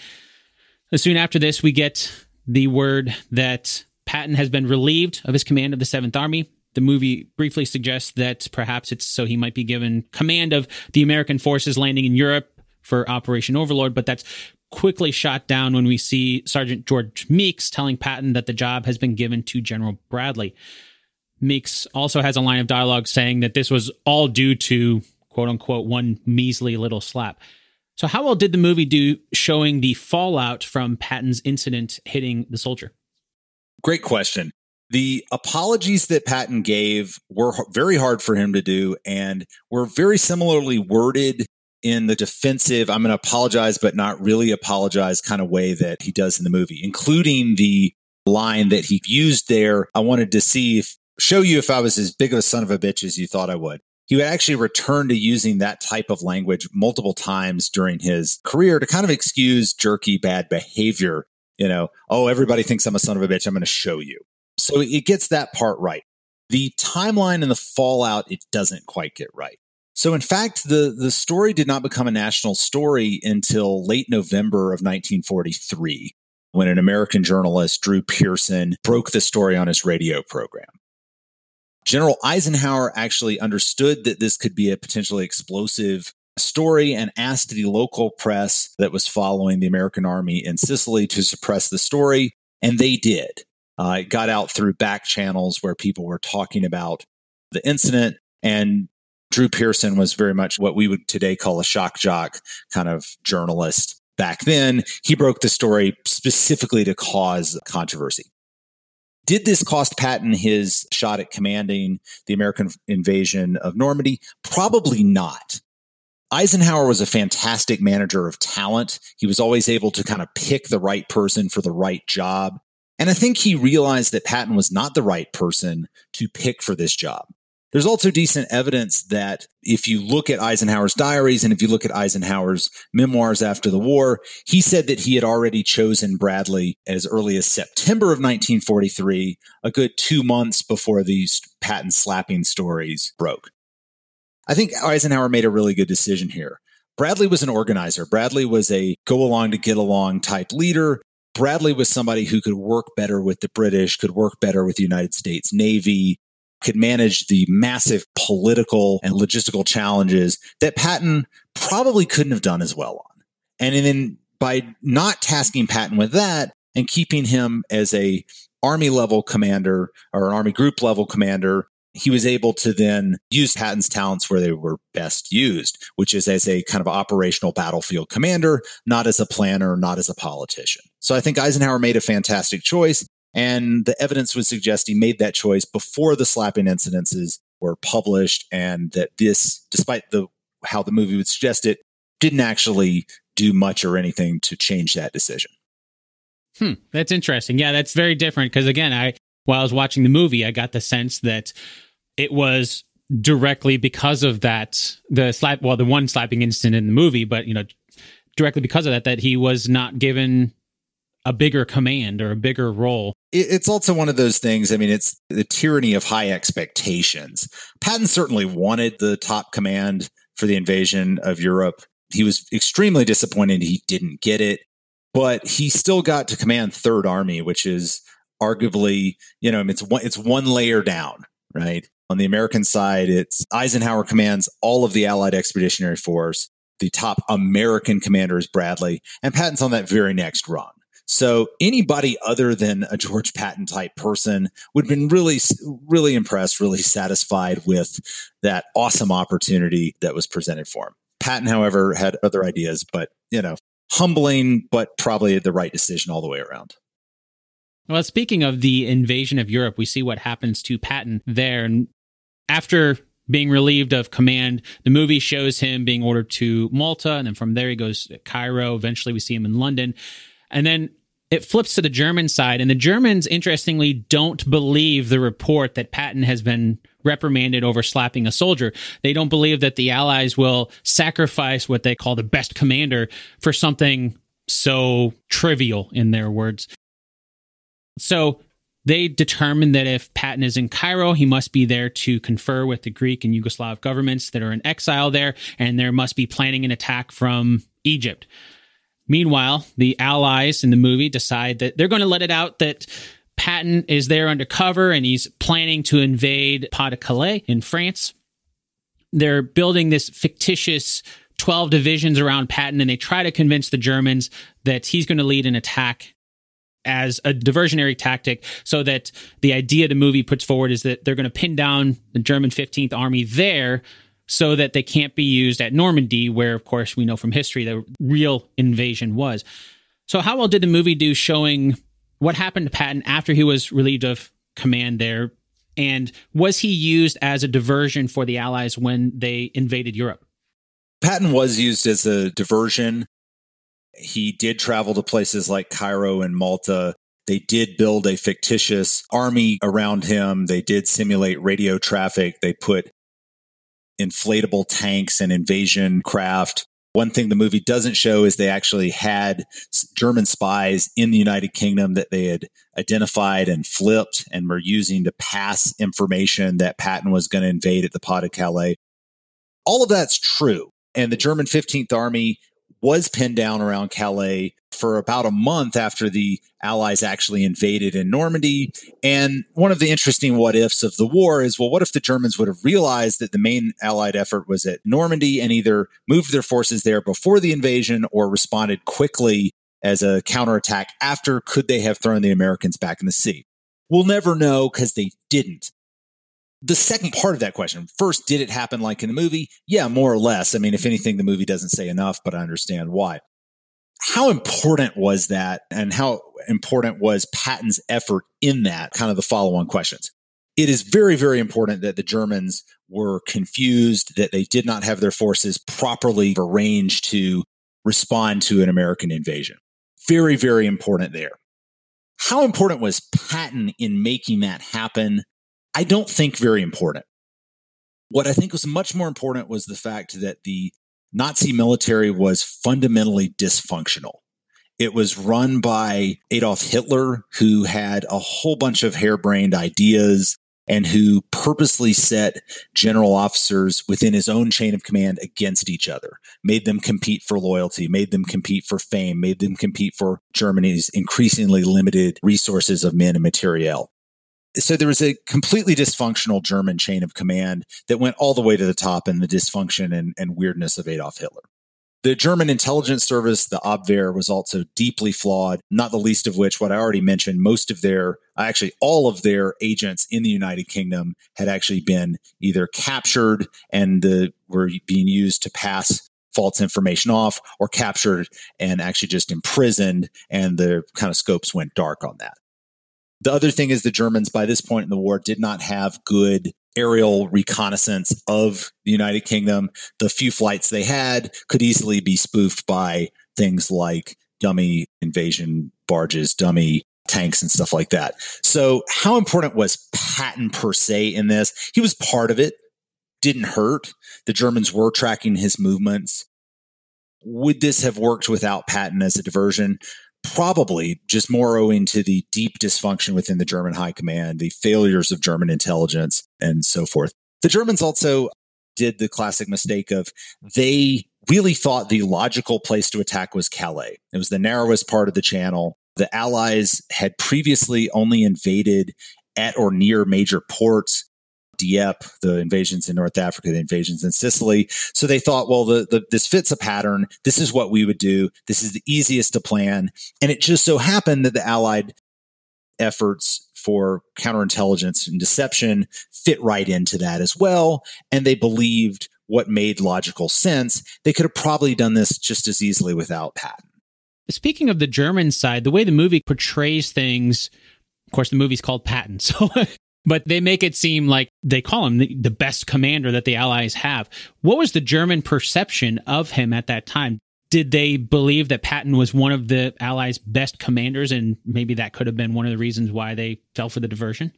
Soon after this, we get the word that Patton has been relieved of his command of the seventh Army. The movie briefly suggests that perhaps it's so he might be given command of the American forces landing in Europe for Operation Overlord, but that's quickly shot down when we see Sergeant George Meeks telling Patton that the job has been given to General Bradley. Meeks also has a line of dialogue saying that this was all due to, quote unquote, one measly little slap. So how well did the movie do showing the fallout from Patton's incident hitting the soldier? Great question. The apologies that Patton gave were very hard for him to do and were very similarly worded in the defensive, I'm going to apologize, but not really apologize kind of way that he does in the movie, including the line that he used there. I wanted to see if, show you if I was as big of a son of a bitch as you thought I would. He would actually return to using that type of language multiple times during his career to kind of excuse jerky bad behavior. You know, oh, everybody thinks I'm a son of a bitch. I'm going to show you. So it gets that part right. The timeline and the fallout, it doesn't quite get right. So in fact, the, the story did not become a national story until late November of nineteen forty-three, when an American journalist, Drew Pearson, broke the story on his radio program. General Eisenhower actually understood that this could be a potentially explosive story and asked the local press that was following the American army in Sicily to suppress the story, and they did. Uh, it got out through back channels where people were talking about the incident, and Drew Pearson was very much what we would today call a shock jock kind of journalist. Back then, he broke the story specifically to cause controversy. Did this cost Patton his shot at commanding the American invasion of Normandy? Probably not. Eisenhower was a fantastic manager of talent. He was always able to kind of pick the right person for the right job. And I think he realized that Patton was not the right person to pick for this job. There's also decent evidence that if you look at Eisenhower's diaries and if you look at Eisenhower's memoirs after the war, he said that he had already chosen Bradley as early as September of nineteen forty-three, a good two months before these Patton slapping stories broke. I think Eisenhower made a really good decision here. Bradley was an organizer. Bradley was a go along to get along type leader. Bradley was somebody who could work better with the British, could work better with the United States Navy, could manage the massive political and logistical challenges that Patton probably couldn't have done as well on. And then by not tasking Patton with that and keeping him as a Army level commander or an Army group level commander, he was able to then use Patton's talents where they were best used, which is as a kind of operational battlefield commander, not as a planner, not as a politician. So I think Eisenhower made a fantastic choice. And the evidence would suggest he made that choice before the slapping incidences were published, and that this, despite the how the movie would suggest it, didn't actually do much or anything to change that decision. Hmm, that's interesting. Yeah, that's very different because, again, I while I was watching the movie, I got the sense that it was directly because of that, the slap, well, the one slapping incident in the movie, but, you know, directly because of that, that he was not given a bigger command or a bigger role. It's also one of those things. I mean, it's the tyranny of high expectations. Patton certainly wanted the top command for the invasion of Europe. He was extremely disappointed he didn't get it, but he still got to command Third Army, which is arguably, you know, it's one, it's one layer down, right? On the American side, it's Eisenhower commands all of the Allied Expeditionary Force. The top American commander is Bradley, and Patton's on that very next rung. So anybody other than a George Patton type person would have been really, really impressed, really satisfied with that awesome opportunity that was presented for him. Patton, however, had other ideas, but, you know, humbling, but probably the right decision all the way around. Well, speaking of the invasion of Europe, we see what happens to Patton there. And after being relieved of command, the movie shows him being ordered to Malta, and then from there he goes to Cairo. Eventually we see him in London. And then it flips to the German side, and the Germans, interestingly, don't believe the report that Patton has been reprimanded over slapping a soldier. They don't believe that the Allies will sacrifice what they call the best commander for something so trivial in their words. So they determined that if Patton is in Cairo, he must be there to confer with the Greek and Yugoslav governments that are in exile there, and there must be planning an attack from Egypt. Meanwhile, the Allies in the movie decide that they're going to let it out that Patton is there undercover and he's planning to invade Pas-de-Calais in France. They're building this fictitious twelve divisions around Patton, and they try to convince the Germans that he's going to lead an attack as a diversionary tactic, so that the idea the movie puts forward is that they're going to pin down the German fifteenth Army there so that they can't be used at Normandy, where, of course, we know from history the real invasion was. So how well did the movie do showing what happened to Patton after he was relieved of command there? And was he used as a diversion for the Allies when they invaded Europe? Patton was used as a diversion. He did travel to places like Cairo and Malta. They did build a fictitious army around him. They did simulate radio traffic. They put inflatable tanks and invasion craft. One thing the movie doesn't show is they actually had German spies in the United Kingdom that they had identified and flipped and were using to pass information that Patton was going to invade at the Pas-de-Calais. All of that's true. And the German fifteenth Army was pinned down around Calais for about a month after the Allies actually invaded in Normandy. And one of the interesting what ifs of the war is, well, what if the Germans would have realized that the main Allied effort was at Normandy and either moved their forces there before the invasion or responded quickly as a counterattack after? Could they have thrown the Americans back in the sea? We'll never know because they didn't. The second part of that question, first, did it happen like in the movie? Yeah, more or less. I mean, if anything, the movie doesn't say enough, but I understand why. How important was that, and how important was Patton's effort in that? Kind of the follow-on questions. It is very, very important that the Germans were confused, that they did not have their forces properly arranged to respond to an American invasion. Very, very important there. How important was Patton in making that happen? I don't think very important. What I think was much more important was the fact that the Nazi military was fundamentally dysfunctional. It was run by Adolf Hitler, who had a whole bunch of harebrained ideas and who purposely set general officers within his own chain of command against each other, made them compete for loyalty, made them compete for fame, made them compete for Germany's increasingly limited resources of men and materiel. So there was a completely dysfunctional German chain of command that went all the way to the top in the dysfunction and, and weirdness of Adolf Hitler. The German intelligence service, the Abwehr, was also deeply flawed, not the least of which, what I already mentioned, most of their, actually all of their agents in the United Kingdom had actually been either captured and the, were being used to pass false information off, or captured and actually just imprisoned, and the kind of scopes went dark on that. The other thing is the Germans, by this point in the war, did not have good aerial reconnaissance of the United Kingdom. The few flights they had could easily be spoofed by things like dummy invasion barges, dummy tanks, and stuff like that. So how important was Patton per se in this? He was part of it. Didn't hurt. The Germans were tracking his movements. Would this have worked without Patton as a diversion? Probably, just more owing to the deep dysfunction within the German high command, the failures of German intelligence, and so forth. The Germans also did the classic mistake of they really thought the logical place to attack was Calais. It was the narrowest part of the channel. The Allies had previously only invaded at or near major ports. Dieppe, the invasions in North Africa, the invasions in Sicily. So they thought, well, the, the, this fits a pattern. This is what we would do. This is the easiest to plan. And it just so happened that the Allied efforts for counterintelligence and deception fit right into that as well. And they believed what made logical sense. They could have probably done this just as easily without Patton. Speaking of the German side, the way the movie portrays things, of course, the movie's called Patton, so... But they make it seem like they call him the, the best commander that the Allies have. What was the German perception of him at that time? Did they believe that Patton was one of the Allies' best commanders, and maybe that could have been one of the reasons why they fell for the diversion?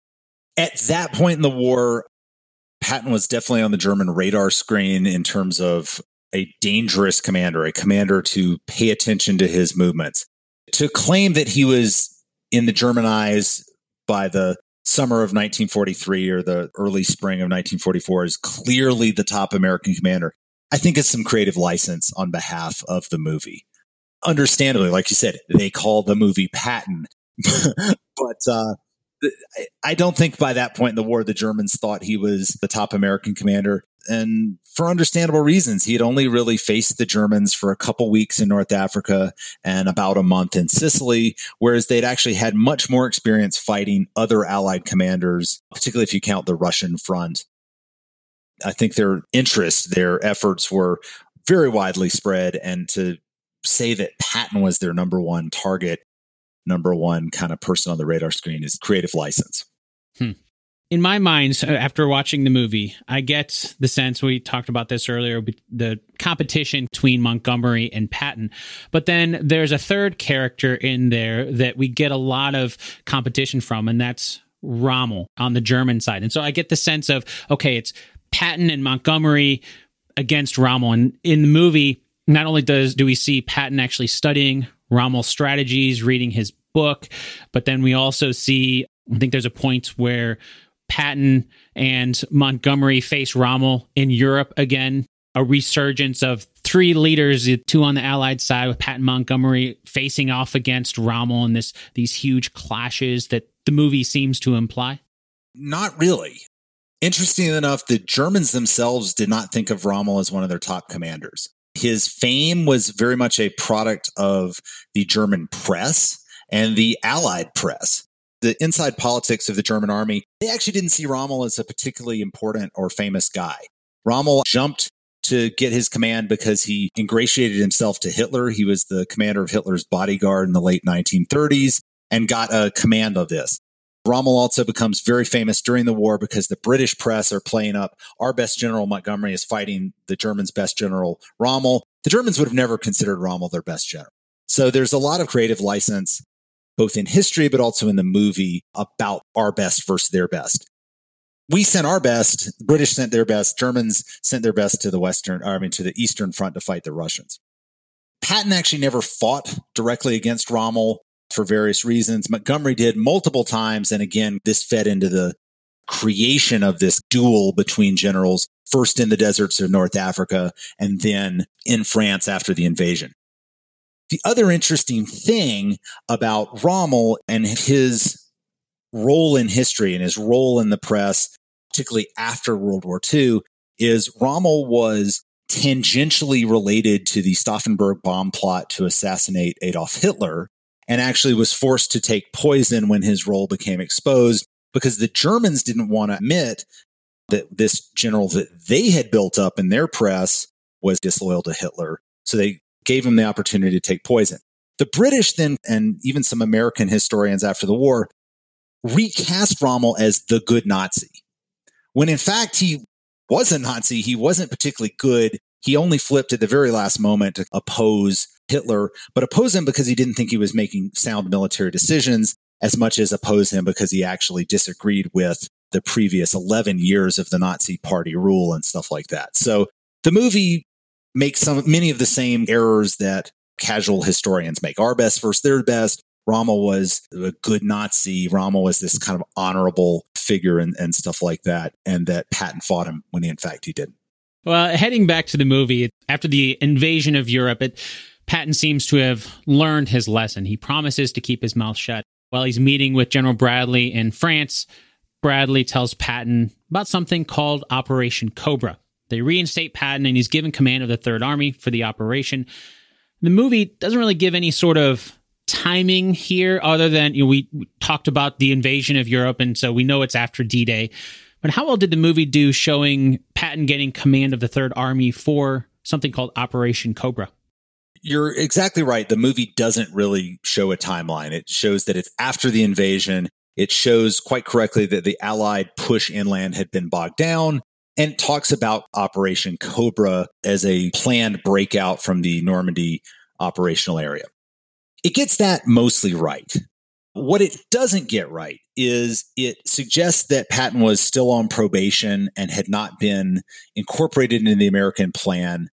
At that point in the war, Patton was definitely on the German radar screen in terms of a dangerous commander, a commander to pay attention to his movements. To claim that he was in the German eyes by the summer of nineteen forty-three or the early spring of nineteen forty-four is clearly the top American commander, I think it's some creative license on behalf of the movie. Understandably, like you said, they call the movie Patton. But uh, I don't think by that point in the war, the Germans thought he was the top American commander. And for understandable reasons, he had only really faced the Germans for a couple weeks in North Africa and about a month in Sicily, whereas they'd actually had much more experience fighting other Allied commanders, particularly if you count the Russian front. I think their interests, their efforts were very widely spread. And to say that Patton was their number one target, number one kind of person on the radar screen is creative license. Hmm. In my mind, after watching the movie, I get the sense, we talked about this earlier, the competition between Montgomery and Patton. But then there's a third character in there that we get a lot of competition from, and that's Rommel on the German side. And so I get the sense of, okay, it's Patton and Montgomery against Rommel. And in the movie, not only does do we see Patton actually studying Rommel's strategies, reading his book, but then we also see, I think there's a point where Patton and Montgomery face Rommel in Europe again, a resurgence of three leaders, two on the Allied side with Patton and Montgomery facing off against Rommel in this these huge clashes that the movie seems to imply. Not really. Interestingly enough, the Germans themselves did not think of Rommel as one of their top commanders. His fame was very much a product of the German press and the Allied press. The inside politics of the German army, they actually didn't see Rommel as a particularly important or famous guy. Rommel jumped to get his command because he ingratiated himself to Hitler. He was the commander of Hitler's bodyguard in the late nineteen thirties and got a command of this. Rommel also becomes very famous during the war because the British press are playing up our best general Montgomery is fighting the Germans' best general Rommel. The Germans would have never considered Rommel their best general. So there's a lot of creative license, both in history, but also in the movie, about our best versus their best. We sent our best, the British sent their best, Germans sent their best to the Western, or I mean, to the Eastern Front to fight the Russians. Patton actually never fought directly against Rommel for various reasons. Montgomery did multiple times. And again, this fed into the creation of this duel between generals, first in the deserts of North Africa and then in France after the invasion. The other interesting thing about Rommel and his role in history and his role in the press, particularly after World War Two, is Rommel was tangentially related to the Stauffenberg bomb plot to assassinate Adolf Hitler, and actually was forced to take poison when his role became exposed because the Germans didn't want to admit that this general that they had built up in their press was disloyal to Hitler. So they gave him the opportunity to take poison. The British then, and even some American historians after the war, recast Rommel as the good Nazi, when in fact he was a Nazi. He wasn't particularly good. He only flipped at the very last moment to oppose Hitler, but oppose him because he didn't think he was making sound military decisions as much as oppose him because he actually disagreed with the previous eleven years of the Nazi party rule and stuff like that. So the movie makes some many of the same errors that casual historians make. Our best versus their best. Rommel was a good Nazi. Rommel was this kind of honorable figure and, and stuff like that. And that Patton fought him when in fact he didn't. Well, heading back to the movie, after the invasion of Europe, it, Patton seems to have learned his lesson. He promises to keep his mouth shut. While he's meeting with General Bradley in France, Bradley tells Patton about something called Operation Cobra. They reinstate Patton, and he's given command of the Third Army for the operation. The movie doesn't really give any sort of timing here, other than, you know, we, we talked about the invasion of Europe, and so we know it's after D-Day. But how well did the movie do showing Patton getting command of the Third Army for something called Operation Cobra? You're exactly right. The movie doesn't really show a timeline. It shows that it's after the invasion. It shows quite correctly that the Allied push inland had been bogged down, and talks about Operation Cobra as a planned breakout from the Normandy operational area. It gets that mostly right. What it doesn't get right is it suggests that Patton was still on probation and had not been incorporated into the American plan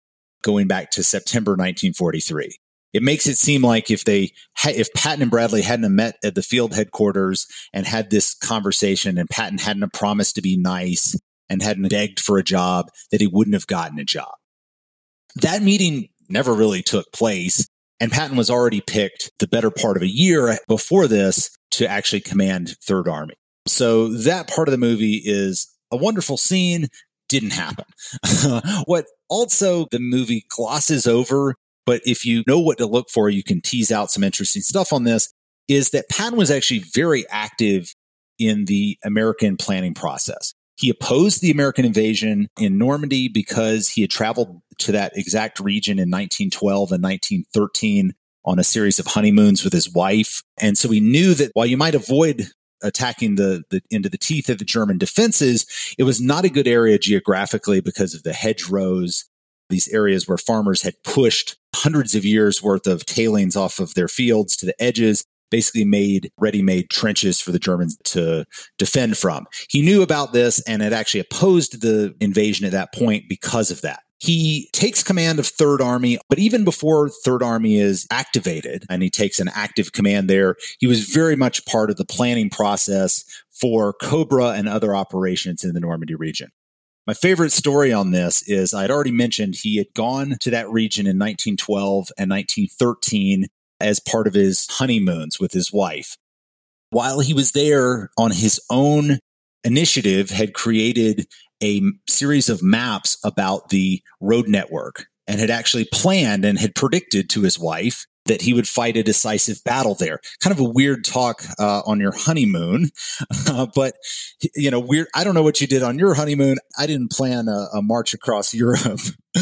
going back to September nineteen forty-three. It makes it seem like if they, if Patton and Bradley hadn't met at the field headquarters and had this conversation, and Patton hadn't promised to be nice and hadn't begged for a job, that he wouldn't have gotten a job. That meeting never really took place, and Patton was already picked the better part of a year before this to actually command Third Army. So that part of the movie is a wonderful scene. Didn't happen. What also the movie glosses over, but if you know what to look for, you can tease out some interesting stuff on this, is that Patton was actually very active in the American planning process. He opposed the American invasion in Normandy because he had traveled to that exact region in nineteen twelve and nineteen thirteen on a series of honeymoons with his wife. And so he knew that while you might avoid attacking the, the into the teeth of the German defenses, it was not a good area geographically because of the hedgerows, these areas where farmers had pushed hundreds of years worth of tailings off of their fields to the edges, basically made ready-made trenches for the Germans to defend from. He knew about this and had actually opposed the invasion at that point because of that. He takes command of Third Army, but even before Third Army is activated and he takes an active command there, he was very much part of the planning process for Cobra and other operations in the Normandy region. My favorite story on this is I'd already mentioned he had gone to that region in nineteen twelve and nineteen thirteen as part of his honeymoons with his wife. While he was there, on his own initiative, had created a series of maps about the road network and had actually planned and had predicted to his wife that he would fight a decisive battle there. Kind of a weird talk uh, on your honeymoon, uh, but you know, weird. I don't know what you did on your honeymoon. I didn't plan a, a march across Europe.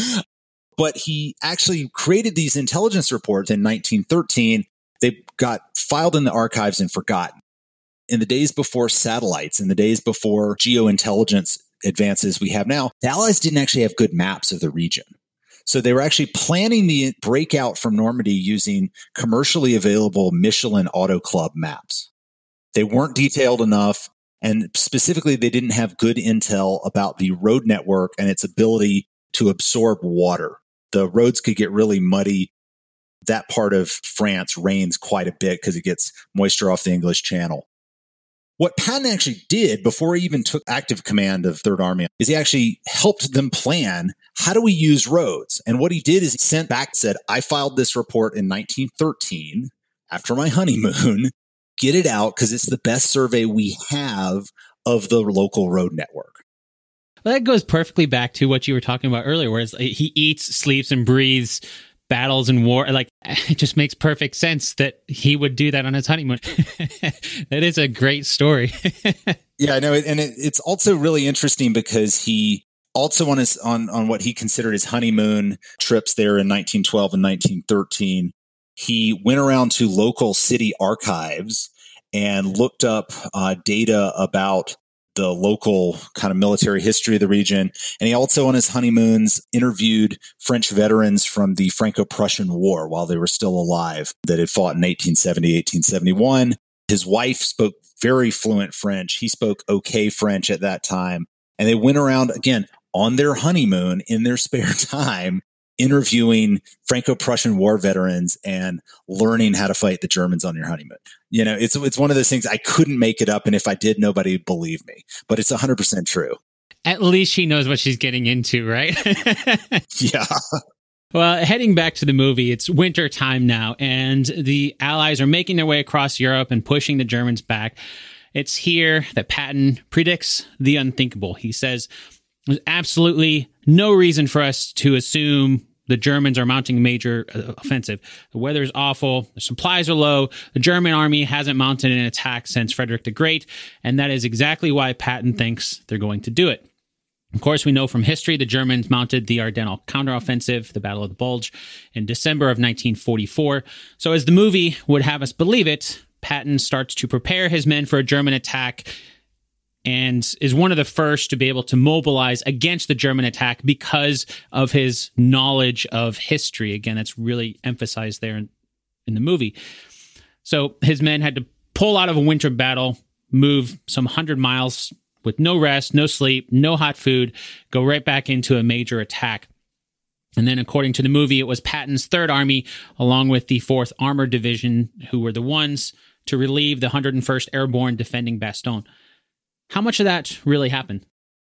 But he actually created these intelligence reports in nineteen thirteen. They got filed in the archives and forgotten. In the days before satellites, in the days before geointelligence advances we have now, the Allies didn't actually have good maps of the region. So they were actually planning the breakout from Normandy using commercially available Michelin Auto Club maps. They weren't detailed enough, and specifically, they didn't have good intel about the road network and its ability to absorb water. The roads could get really muddy. That part of France rains quite a bit because it gets moisture off the English Channel. What Patton actually did before he even took active command of Third Army is he actually helped them plan, how do we use roads? And what he did is he sent back, said, I filed this report in nineteen thirteen after my honeymoon. Get it out because it's the best survey we have of the local road network. Well, that goes perfectly back to what you were talking about earlier, where it's, he eats, sleeps, and breathes battles and war. Like, it just makes perfect sense that he would do that on his honeymoon. That is a great story. Yeah, I know. And it, it's also really interesting because he also on his on, on what he considered his honeymoon trips there in nineteen twelve and nineteen thirteen, he went around to local city archives and looked up uh, data about the local kind of military history of the region. And he also, on his honeymoons, interviewed French veterans from the Franco-Prussian War while they were still alive that had fought in eighteen seventy, eighteen seventy-one. His wife spoke very fluent French. He spoke okay French at that time. And they went around, again, on their honeymoon in their spare time, interviewing Franco-Prussian War veterans and learning how to fight the Germans on your honeymoon. You know, it's it's one of those things I couldn't make it up, and if I did, nobody would believe me. But it's one hundred percent true. At least she knows what she's getting into, right? Yeah. Well, heading back to the movie, it's winter time now, and the Allies are making their way across Europe and pushing the Germans back. It's here that Patton predicts the unthinkable. He says, there's absolutely no reason for us to assume the Germans are mounting a major uh, offensive. The weather is awful. The supplies are low. The German army hasn't mounted an attack since Frederick the Great, and that is exactly why Patton thinks they're going to do it. Of course, we know from history the Germans mounted the Ardennes counteroffensive, the Battle of the Bulge, in December of nineteen forty-four. So as the movie would have us believe it, Patton starts to prepare his men for a German attack and is one of the first to be able to mobilize against the German attack because of his knowledge of history. Again, that's really emphasized there in, in the movie. So his men had to pull out of a winter battle, move some hundred miles with no rest, no sleep, no hot food, go right back into a major attack. And then according to the movie, it was Patton's Third Army, along with the fourth Armored Division, who were the ones to relieve the one hundred first Airborne defending Bastogne. How much of that really happened?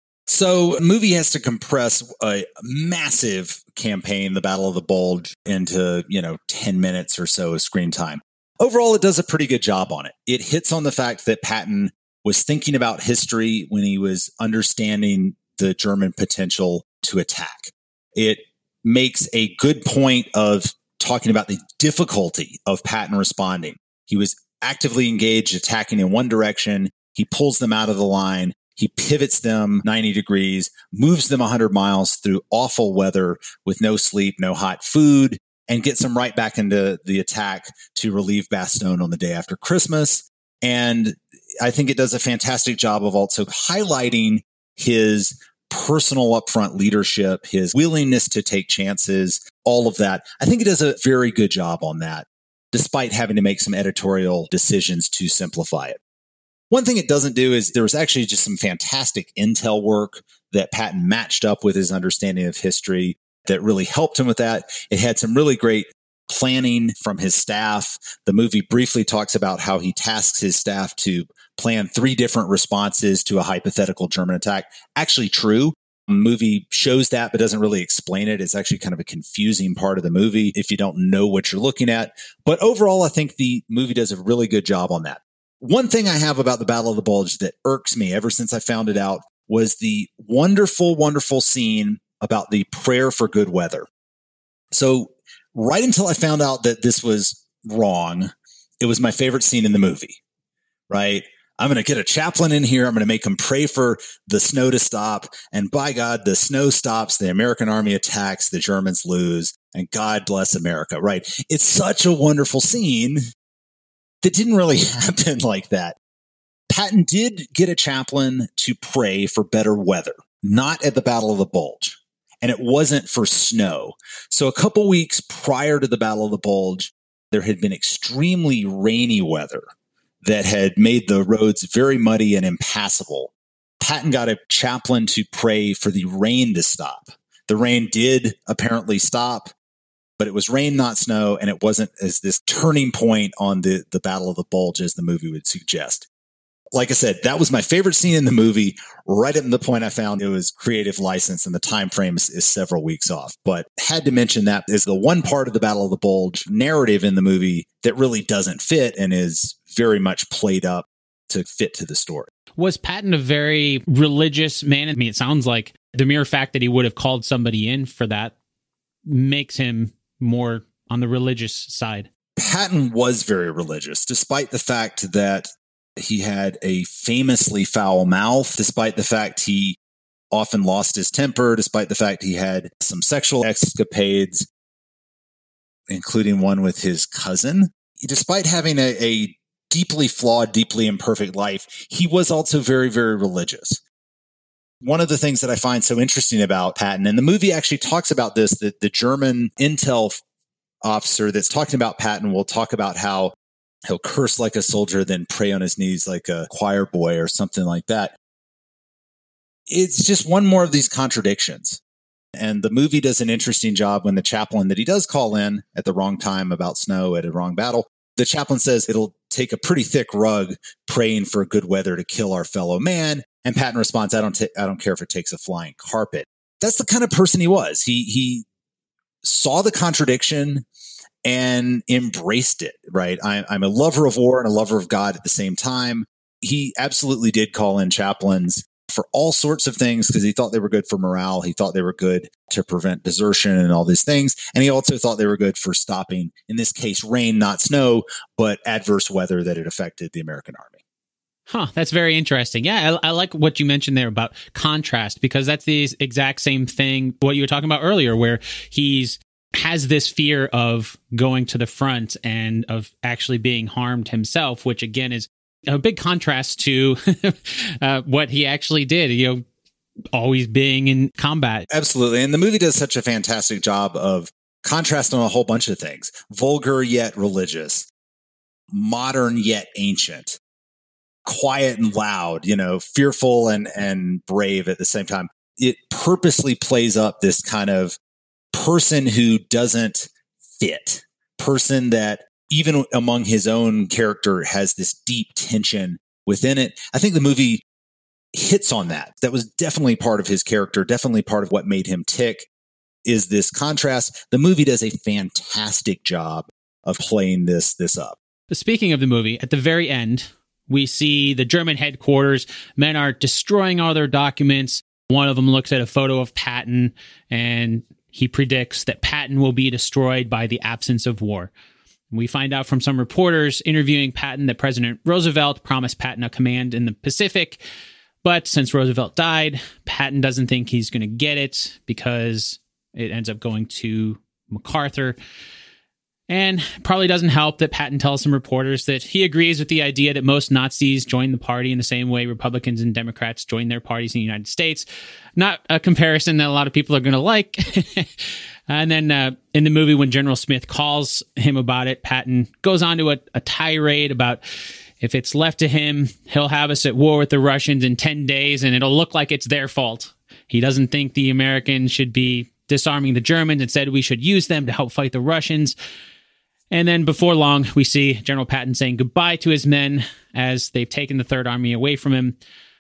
So a movie has to compress a massive campaign, the Battle of the Bulge, into, you know, ten minutes or so of screen time. Overall, it does a pretty good job on it. It hits on the fact that Patton was thinking about history when he was understanding the German potential to attack. It makes a good point of talking about the difficulty of Patton responding. He was actively engaged, attacking in one direction. He pulls them out of the line. He pivots them ninety degrees, moves them one hundred miles through awful weather with no sleep, no hot food, and gets them right back into the attack to relieve Bastogne on the day after Christmas. And I think it does a fantastic job of also highlighting his personal upfront leadership, his willingness to take chances, all of that. I think it does a very good job on that, despite having to make some editorial decisions to simplify it. One thing it doesn't do is there was actually just some fantastic intel work that Patton matched up with his understanding of history that really helped him with that. It had some really great planning from his staff. The movie briefly talks about how he tasks his staff to plan three different responses to a hypothetical German attack. Actually true. The movie shows that, but doesn't really explain it. It's actually kind of a confusing part of the movie if you don't know what you're looking at. But overall, I think the movie does a really good job on that. One thing I have about the Battle of the Bulge that irks me ever since I found it out was the wonderful, wonderful scene about the prayer for good weather. So right until I found out that this was wrong, it was my favorite scene in the movie, right? I'm going to get a chaplain in here. I'm going to make him pray for the snow to stop. And by God, the snow stops. The American army attacks. The Germans lose. And God bless America, right? It's such a wonderful scene that didn't really happen like that. Patton did get a chaplain to pray for better weather, not at the Battle of the Bulge. And it wasn't for snow. So a couple weeks prior to the Battle of the Bulge, there had been extremely rainy weather that had made the roads very muddy and impassable. Patton got a chaplain to pray for the rain to stop. The rain did apparently stop, but it was rain, not snow, and it wasn't as this turning point on the, the Battle of the Bulge as the movie would suggest. Like I said, that was my favorite scene in the movie. Right at the point I found it was creative license, and the time frame is, is several weeks off. But had to mention that is the one part of the Battle of the Bulge narrative in the movie that really doesn't fit and is very much played up to fit to the story. Was Patton a very religious man? I mean, it sounds like the mere fact that he would have called somebody in for that makes him more on the religious side. Patton was very religious, despite the fact that he had a famously foul mouth, despite the fact he often lost his temper, despite the fact he had some sexual escapades, including one with his cousin. Despite having a, a deeply flawed, deeply imperfect life, he was also very, very religious. One of the things that I find so interesting about Patton, and the movie actually talks about this, that the German intel officer that's talking about Patton will talk about how he'll curse like a soldier, then pray on his knees like a choir boy or something like that. It's just one more of these contradictions. And the movie does an interesting job when the chaplain that he does call in at the wrong time about snow at a wrong battle, the chaplain says it'll take a pretty thick rug praying for good weather to kill our fellow man. And Patton responds, I don't, ta- I don't care if it takes a flying carpet. That's the kind of person he was. He, he saw the contradiction and embraced it, right? I, I'm a lover of war and a lover of God at the same time. He absolutely did call in chaplains for all sorts of things because he thought they were good for morale. He thought they were good to prevent desertion and all these things. And he also thought they were good for stopping, in this case, rain, not snow, but adverse weather that had affected the American army. Huh, that's very interesting. Yeah, I, I like what you mentioned there about contrast, because that's the exact same thing, what you were talking about earlier, where he's has this fear of going to the front and of actually being harmed himself, which again is a big contrast to uh, what he actually did, you know, always being in combat. Absolutely. And the movie does such a fantastic job of contrast on a whole bunch of things. Vulgar yet religious, modern yet ancient, quiet and loud, you know, fearful and, and brave at the same time. It purposely plays up this kind of person who doesn't fit, person that even among his own character has this deep tension within it. I think the movie hits on that. That was definitely part of his character, definitely part of what made him tick, is this contrast. The movie does a fantastic job of playing this, this up. Speaking of the movie, at the very end, we see the German headquarters. Men are destroying all their documents. One of them looks at a photo of Patton, and he predicts that Patton will be destroyed by the absence of war. We find out from some reporters interviewing Patton that President Roosevelt promised Patton a command in the Pacific. But since Roosevelt died, Patton doesn't think he's going to get it because it ends up going to MacArthur. And probably doesn't help that Patton tells some reporters that he agrees with the idea that most Nazis join the party in the same way Republicans and Democrats join their parties in the United States. Not a comparison that a lot of people are going to like. And then uh, in the movie, when General Smith calls him about it, Patton goes on to a, a tirade about if it's left to him, he'll have us at war with the Russians in ten days, and it'll look like it's their fault. He doesn't think the Americans should be disarming the Germans. Instead, we should use them to help fight the Russians. And then before long, we see General Patton saying goodbye to his men as they've taken the Third Army away from him.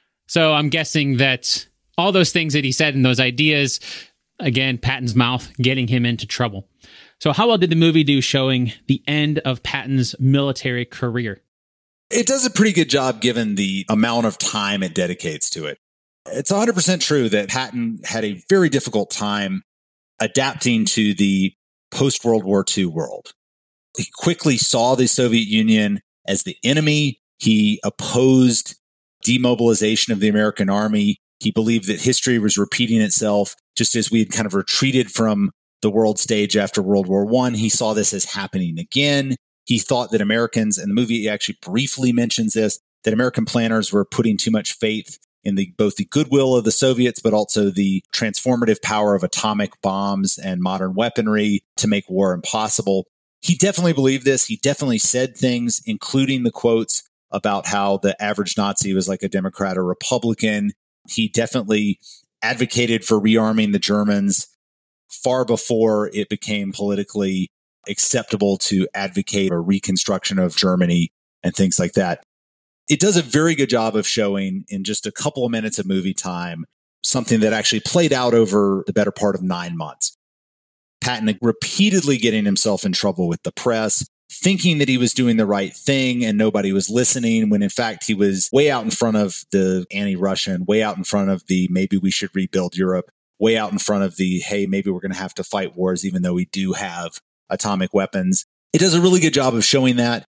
So I'm guessing that all those things that he said and those ideas, again, Patton's mouth getting him into trouble. So how well did the movie do showing the end of Patton's military career? It does a pretty good job given the amount of time it dedicates to it. It's one hundred percent true that Patton had a very difficult time adapting to the post-World War Two world. He quickly saw the Soviet Union as the enemy. He opposed demobilization of the American army. He believed that history was repeating itself, just as we had kind of retreated from the world stage after World War One. He saw this as happening again. He thought that Americans, and the movie actually briefly mentions this, that American planners were putting too much faith in the both the goodwill of the Soviets, but also the transformative power of atomic bombs and modern weaponry to make war impossible. He definitely believed this. He definitely said things, including the quotes about how the average Nazi was like a Democrat or Republican. He definitely advocated for rearming the Germans far before it became politically acceptable to advocate a reconstruction of Germany and things like that. It does a very good job of showing in just a couple of minutes of movie time something that actually played out over the better part of nine months. Patton repeatedly getting himself in trouble with the press, thinking that he was doing the right thing and nobody was listening, when in fact he was way out in front of the anti-Russian, way out in front of the maybe we should rebuild Europe, way out in front of the, hey, maybe we're going to have to fight wars even though we do have atomic weapons. It does a really good job of showing that.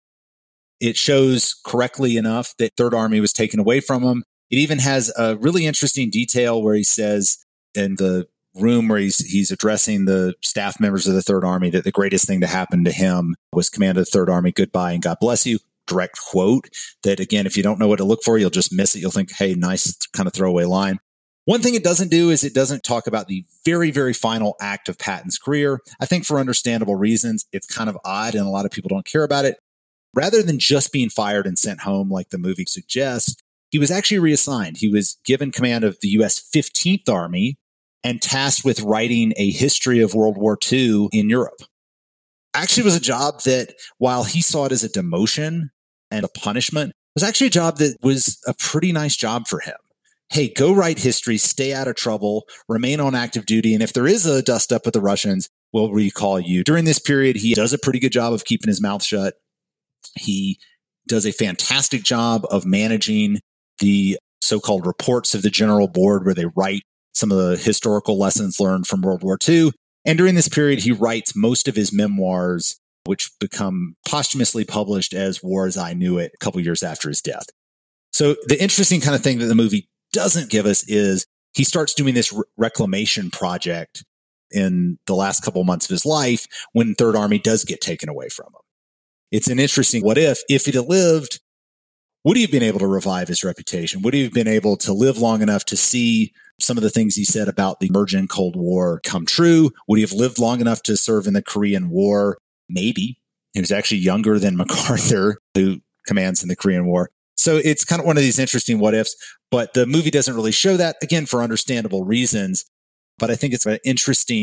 It shows correctly enough that Third Army was taken away from him. It even has a really interesting detail where he says in the room where he's he's addressing the staff members of the Third Army that the greatest thing to happen to him was command of the Third Army, goodbye and God bless you. Direct quote that, again, if you don't know what to look for, you'll just miss it. You'll think, hey, nice kind of throwaway line. One thing it doesn't do is it doesn't talk about the very, very final act of Patton's career. I think for understandable reasons, it's kind of odd and a lot of people don't care about it. Rather than just being fired and sent home like the movie suggests, he was actually reassigned. He was given command of the U S fifteenth Army and tasked with writing a history of World War Two in Europe. Actually, it was a job that, while he saw it as a demotion and a punishment, was actually a job that was a pretty nice job for him. Hey, go write history, stay out of trouble, remain on active duty, and if there is a dust up with the Russians, we'll recall you. During this period, he does a pretty good job of keeping his mouth shut. He does a fantastic job of managing the so-called reports of the General Board, where they write some of the historical lessons learned from World War Two. And during this period, he writes most of his memoirs, which become posthumously published as War as I Knew It a couple years after his death. So the interesting kind of thing that the movie doesn't give us is he starts doing this re- reclamation project in the last couple months of his life when Third Army does get taken away from him. It's an interesting what if. If he'd have lived, would he have been able to revive his reputation? Would he have been able to live long enough to see some of the things he said about the emerging Cold War come true? Would he have lived long enough to serve in the Korean War? Maybe. He was actually younger than MacArthur, who commands in the Korean War. So it's kind of one of these interesting what ifs, but the movie doesn't really show that, again, for understandable reasons. But I think it's an interesting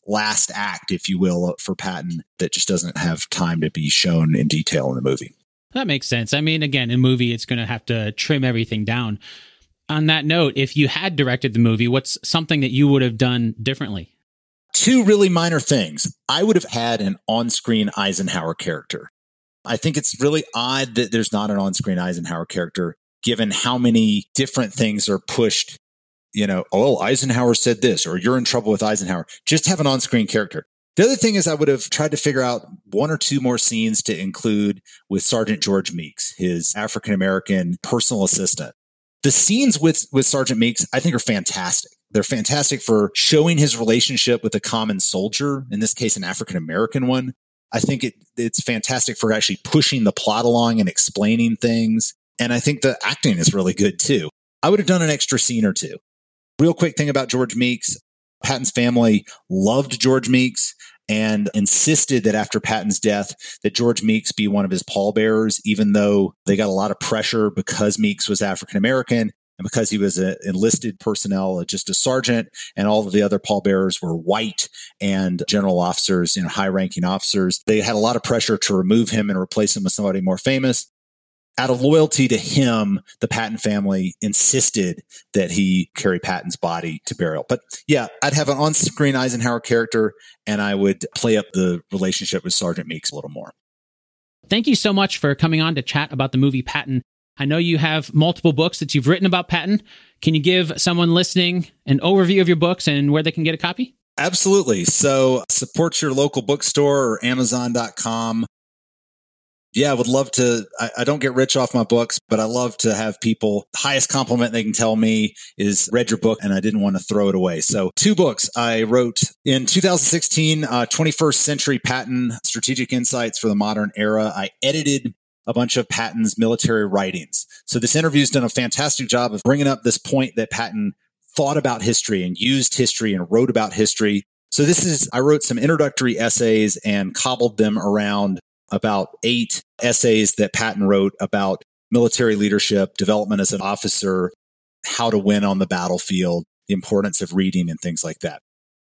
last act, if you will, for Patton that just doesn't have time to be shown in detail in the movie. That makes sense. I mean, again, in movie, it's going to have to trim everything down. On that note, if you had directed the movie, what's something that you would have done differently? Two really minor things. I would have had an on-screen Eisenhower character. I think it's really odd that there's not an on-screen Eisenhower character, given how many different things are pushed. You know, oh, Eisenhower said this, or you're in trouble with Eisenhower. Just have an on-screen character. The other thing is I would have tried to figure out one or two more scenes to include with Sergeant George Meeks, his African-American personal assistant. The scenes with, with Sergeant Meeks, I think, are fantastic. They're fantastic for showing his relationship with a common soldier, in this case, an African-American one. I think it, it's fantastic for actually pushing the plot along and explaining things. And I think the acting is really good, too. I would have done an extra scene or two. Real quick thing about George Meeks. Patton's family loved George Meeks and insisted that after Patton's death, that George Meeks be one of his pallbearers, even though they got a lot of pressure because Meeks was African-American and because he was an enlisted personnel, just a sergeant, and all of the other pallbearers were white and general officers, you know, high-ranking officers. They had a lot of pressure to remove him and replace him with somebody more famous. Out of loyalty to him, the Patton family insisted that he carry Patton's body to burial. But yeah, I'd have an on-screen Eisenhower character, and I would play up the relationship with Sergeant Meeks a little more. Thank you so much for coming on to chat about the movie Patton. I know you have multiple books that you've written about Patton. Can you give someone listening an overview of your books and where they can get a copy? Absolutely. So support your local bookstore or Amazon dot com. Yeah, I would love to. I, I don't get rich off my books, but I love to have people. The highest compliment they can tell me is read your book, and I didn't want to throw it away. So two books I wrote in two thousand sixteen, uh, twenty-first Century Patton, Strategic Insights for the Modern Era. I edited a bunch of Patton's military writings. So this interview's done a fantastic job of bringing up this point that Patton thought about history and used history and wrote about history. So this is, I wrote some introductory essays and cobbled them around about eight essays that Patton wrote about military leadership, development as an officer, how to win on the battlefield, the importance of reading and things like that.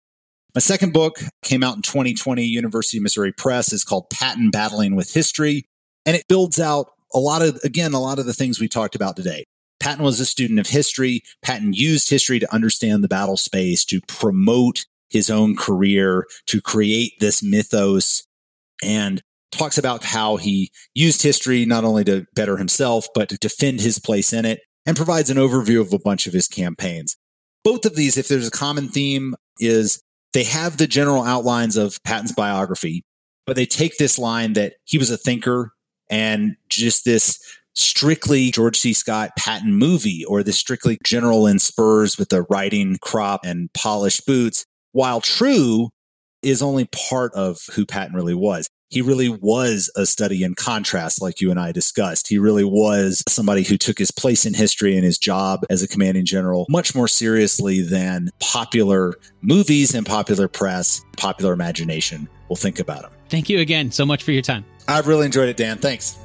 My second book came out in twenty twenty, University of Missouri Press. It's called Patton Battling with History. And it builds out a lot of, again, a lot of the things we talked about today. Patton was a student of history. Patton used history to understand the battle space, to promote his own career, to create this mythos, and talks about how he used history not only to better himself, but to defend his place in it, and provides an overview of a bunch of his campaigns. Both of these, if there's a common theme, is they have the general outlines of Patton's biography, but they take this line that he was a thinker and just this strictly George C. Scott Patton movie, or this strictly general in spurs with the riding crop and polished boots, while true, is only part of who Patton really was. He really was a study in contrast, like you and I discussed. He really was somebody who took his place in history and his job as a commanding general much more seriously than popular movies and popular press, popular imagination will think about him. Thank you again so much for your time. I've really enjoyed it, Dan. Thanks.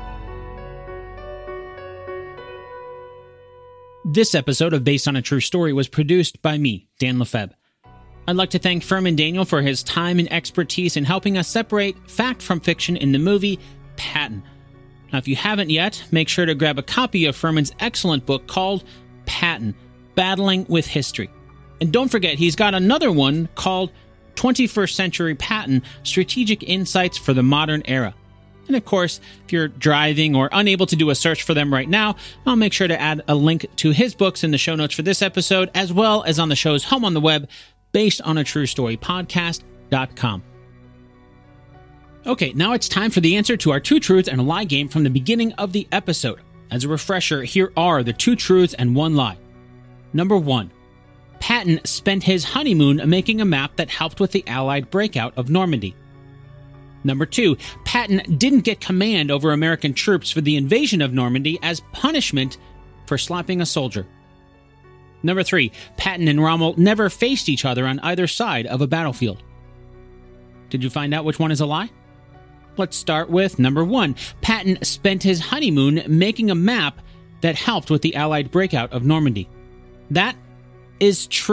This episode of Based on a True Story was produced by me, Dan Lefebvre. I'd like to thank Furman Daniel for his time and expertise in helping us separate fact from fiction in the movie Patton. Now, if you haven't yet, make sure to grab a copy of Furman's excellent book called Patton, Battling with History. And don't forget, he's got another one called twenty-first Century Patton, Strategic Insights for the Modern Era. And of course, if you're driving or unable to do a search for them right now, I'll make sure to add a link to his books in the show notes for this episode, as well as on the show's home on the web, based on a true story podcast dot com. Okay, now it's time for the answer to our two truths and a lie game from the beginning of the episode. As a refresher, here are the two truths and one lie. Number one, Patton spent his honeymoon making a map that helped with the Allied breakout of Normandy. Number two, Patton didn't get command over American troops for the invasion of Normandy as punishment for slapping a soldier. Number three, Patton and Rommel never faced each other on either side of a battlefield. Did you find out which one is a lie? Let's start with number one. Patton spent his honeymoon making a map that helped with the Allied breakout of Normandy. That is true.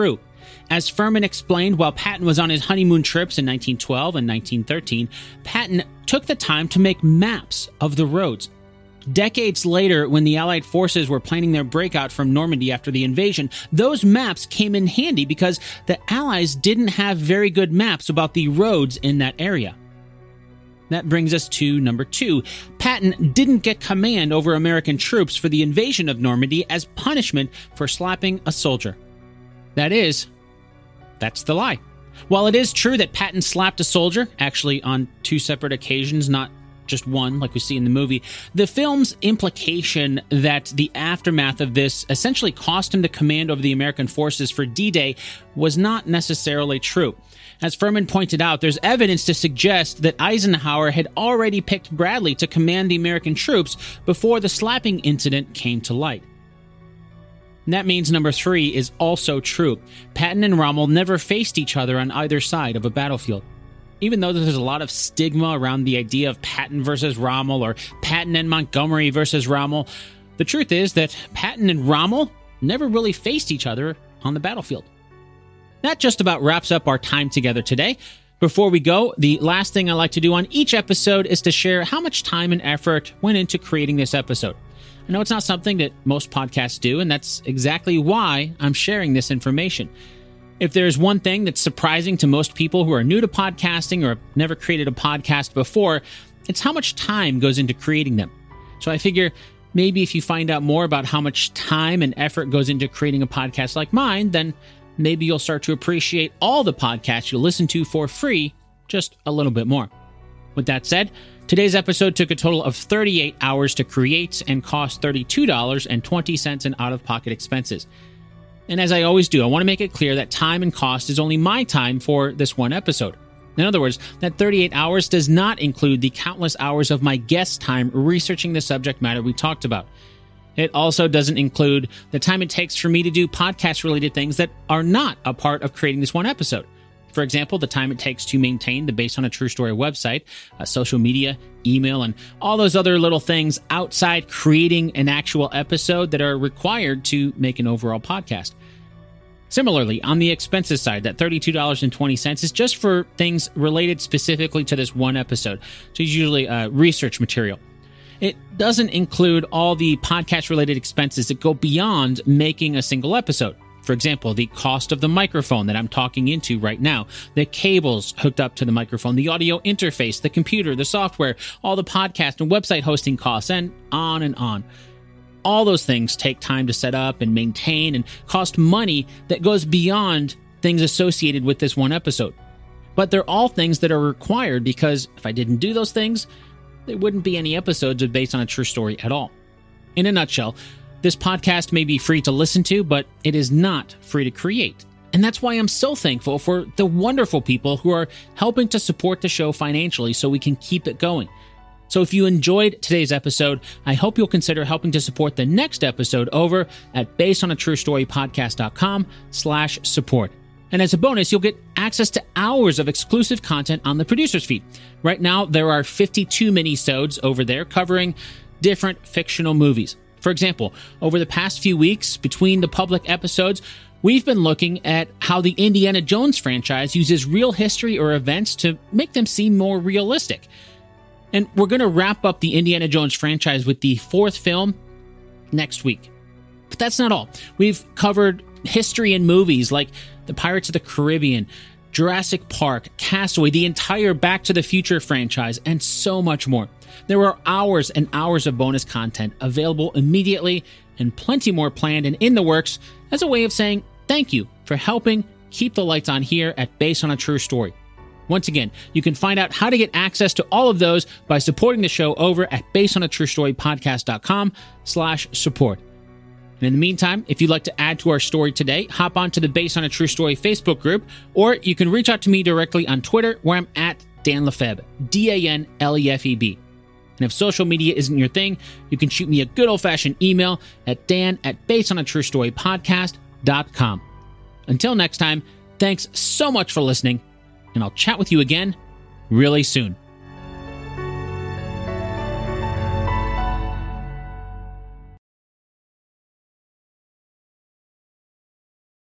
As Furman explained, while Patton was on his honeymoon trips in nineteen twelve and nineteen thirteen, Patton took the time to make maps of the roads. Decades later, when the Allied forces were planning their breakout from Normandy after the invasion, those maps came in handy because the Allies didn't have very good maps about the roads in that area. That brings us to number two. Patton didn't get command over American troops for the invasion of Normandy as punishment for slapping a soldier. That is, that's the lie. While it is true that Patton slapped a soldier, actually on two separate occasions, not just one like we see in the movie, the film's implication that the aftermath of this essentially cost him the command over the American forces for D-Day was not necessarily true. As Furman pointed out, there's evidence to suggest that Eisenhower had already picked Bradley to command the American troops before the slapping incident came to light. And that means number three is also true. Patton and Rommel never faced each other on either side of a battlefield. Even though there's a lot of stigma around the idea of Patton versus Rommel or Patton and Montgomery versus Rommel, the truth is that Patton and Rommel never really faced each other on the battlefield. That just about wraps up our time together today. Before we go, the last thing I like to do on each episode is to share how much time and effort went into creating this episode. I know it's not something that most podcasts do, and that's exactly why I'm sharing this information. If there's one thing that's surprising to most people who are new to podcasting or have never created a podcast before, it's how much time goes into creating them. So I figure maybe if you find out more about how much time and effort goes into creating a podcast like mine, then maybe you'll start to appreciate all the podcasts you listen to for free just a little bit more. With that said, today's episode took a total of thirty-eight hours to create and cost thirty-two dollars and twenty cents in out-of-pocket expenses. And as I always do, I want to make it clear that time and cost is only my time for this one episode. In other words, that thirty-eight hours does not include the countless hours of my guest time researching the subject matter we talked about. It also doesn't include the time it takes for me to do podcast-related things that are not a part of creating this one episode. For example, the time it takes to maintain the Based on a True Story website, uh, social media, email, and all those other little things outside creating an actual episode that are required to make an overall podcast. Similarly, on the expenses side, that thirty-two dollars and twenty cents is just for things related specifically to this one episode. So it's usually uh, research material. It doesn't include all the podcast-related expenses that go beyond making a single episode. For example, the cost of the microphone that I'm talking into right now, the cables hooked up to the microphone, the audio interface, the computer, the software, all the podcast and website hosting costs, and on and on. All those things take time to set up and maintain and cost money that goes beyond things associated with this one episode. But they're all things that are required because if I didn't do those things, there wouldn't be any episodes of Based on a True Story at all. In a nutshell, this podcast may be free to listen to, but it is not free to create. And that's why I'm so thankful for the wonderful people who are helping to support the show financially so we can keep it going. So if you enjoyed today's episode, I hope you'll consider helping to support the next episode over at based on a true story podcast dot com slash support. And as a bonus, you'll get access to hours of exclusive content on the producer's feed. Right now, there are fifty-two mini-sodes over there covering different fictional movies. For example, over the past few weeks, between the public episodes, we've been looking at how the Indiana Jones franchise uses real history or events to make them seem more realistic. And we're going to wrap up the Indiana Jones franchise with the fourth film next week. But that's not all. We've covered history in movies like the Pirates of the Caribbean, Jurassic Park, Castaway, the entire Back to the Future franchise, and so much more. There are hours and hours of bonus content available immediately and plenty more planned and in the works as a way of saying thank you for helping keep the lights on here at Based on a True Story. Once again, you can find out how to get access to all of those by supporting the show over at based on a true story podcast dot com slash support. And in the meantime, if you'd like to add to our story today, hop onto the Based on a True Story Facebook group, or you can reach out to me directly on Twitter, where I'm at Dan Lefebvre, D A N L E F E B. And if social media isn't your thing, you can shoot me a good old-fashioned email at dan at based on a true story podcast dot com. Until next time, thanks so much for listening, and I'll chat with you again really soon.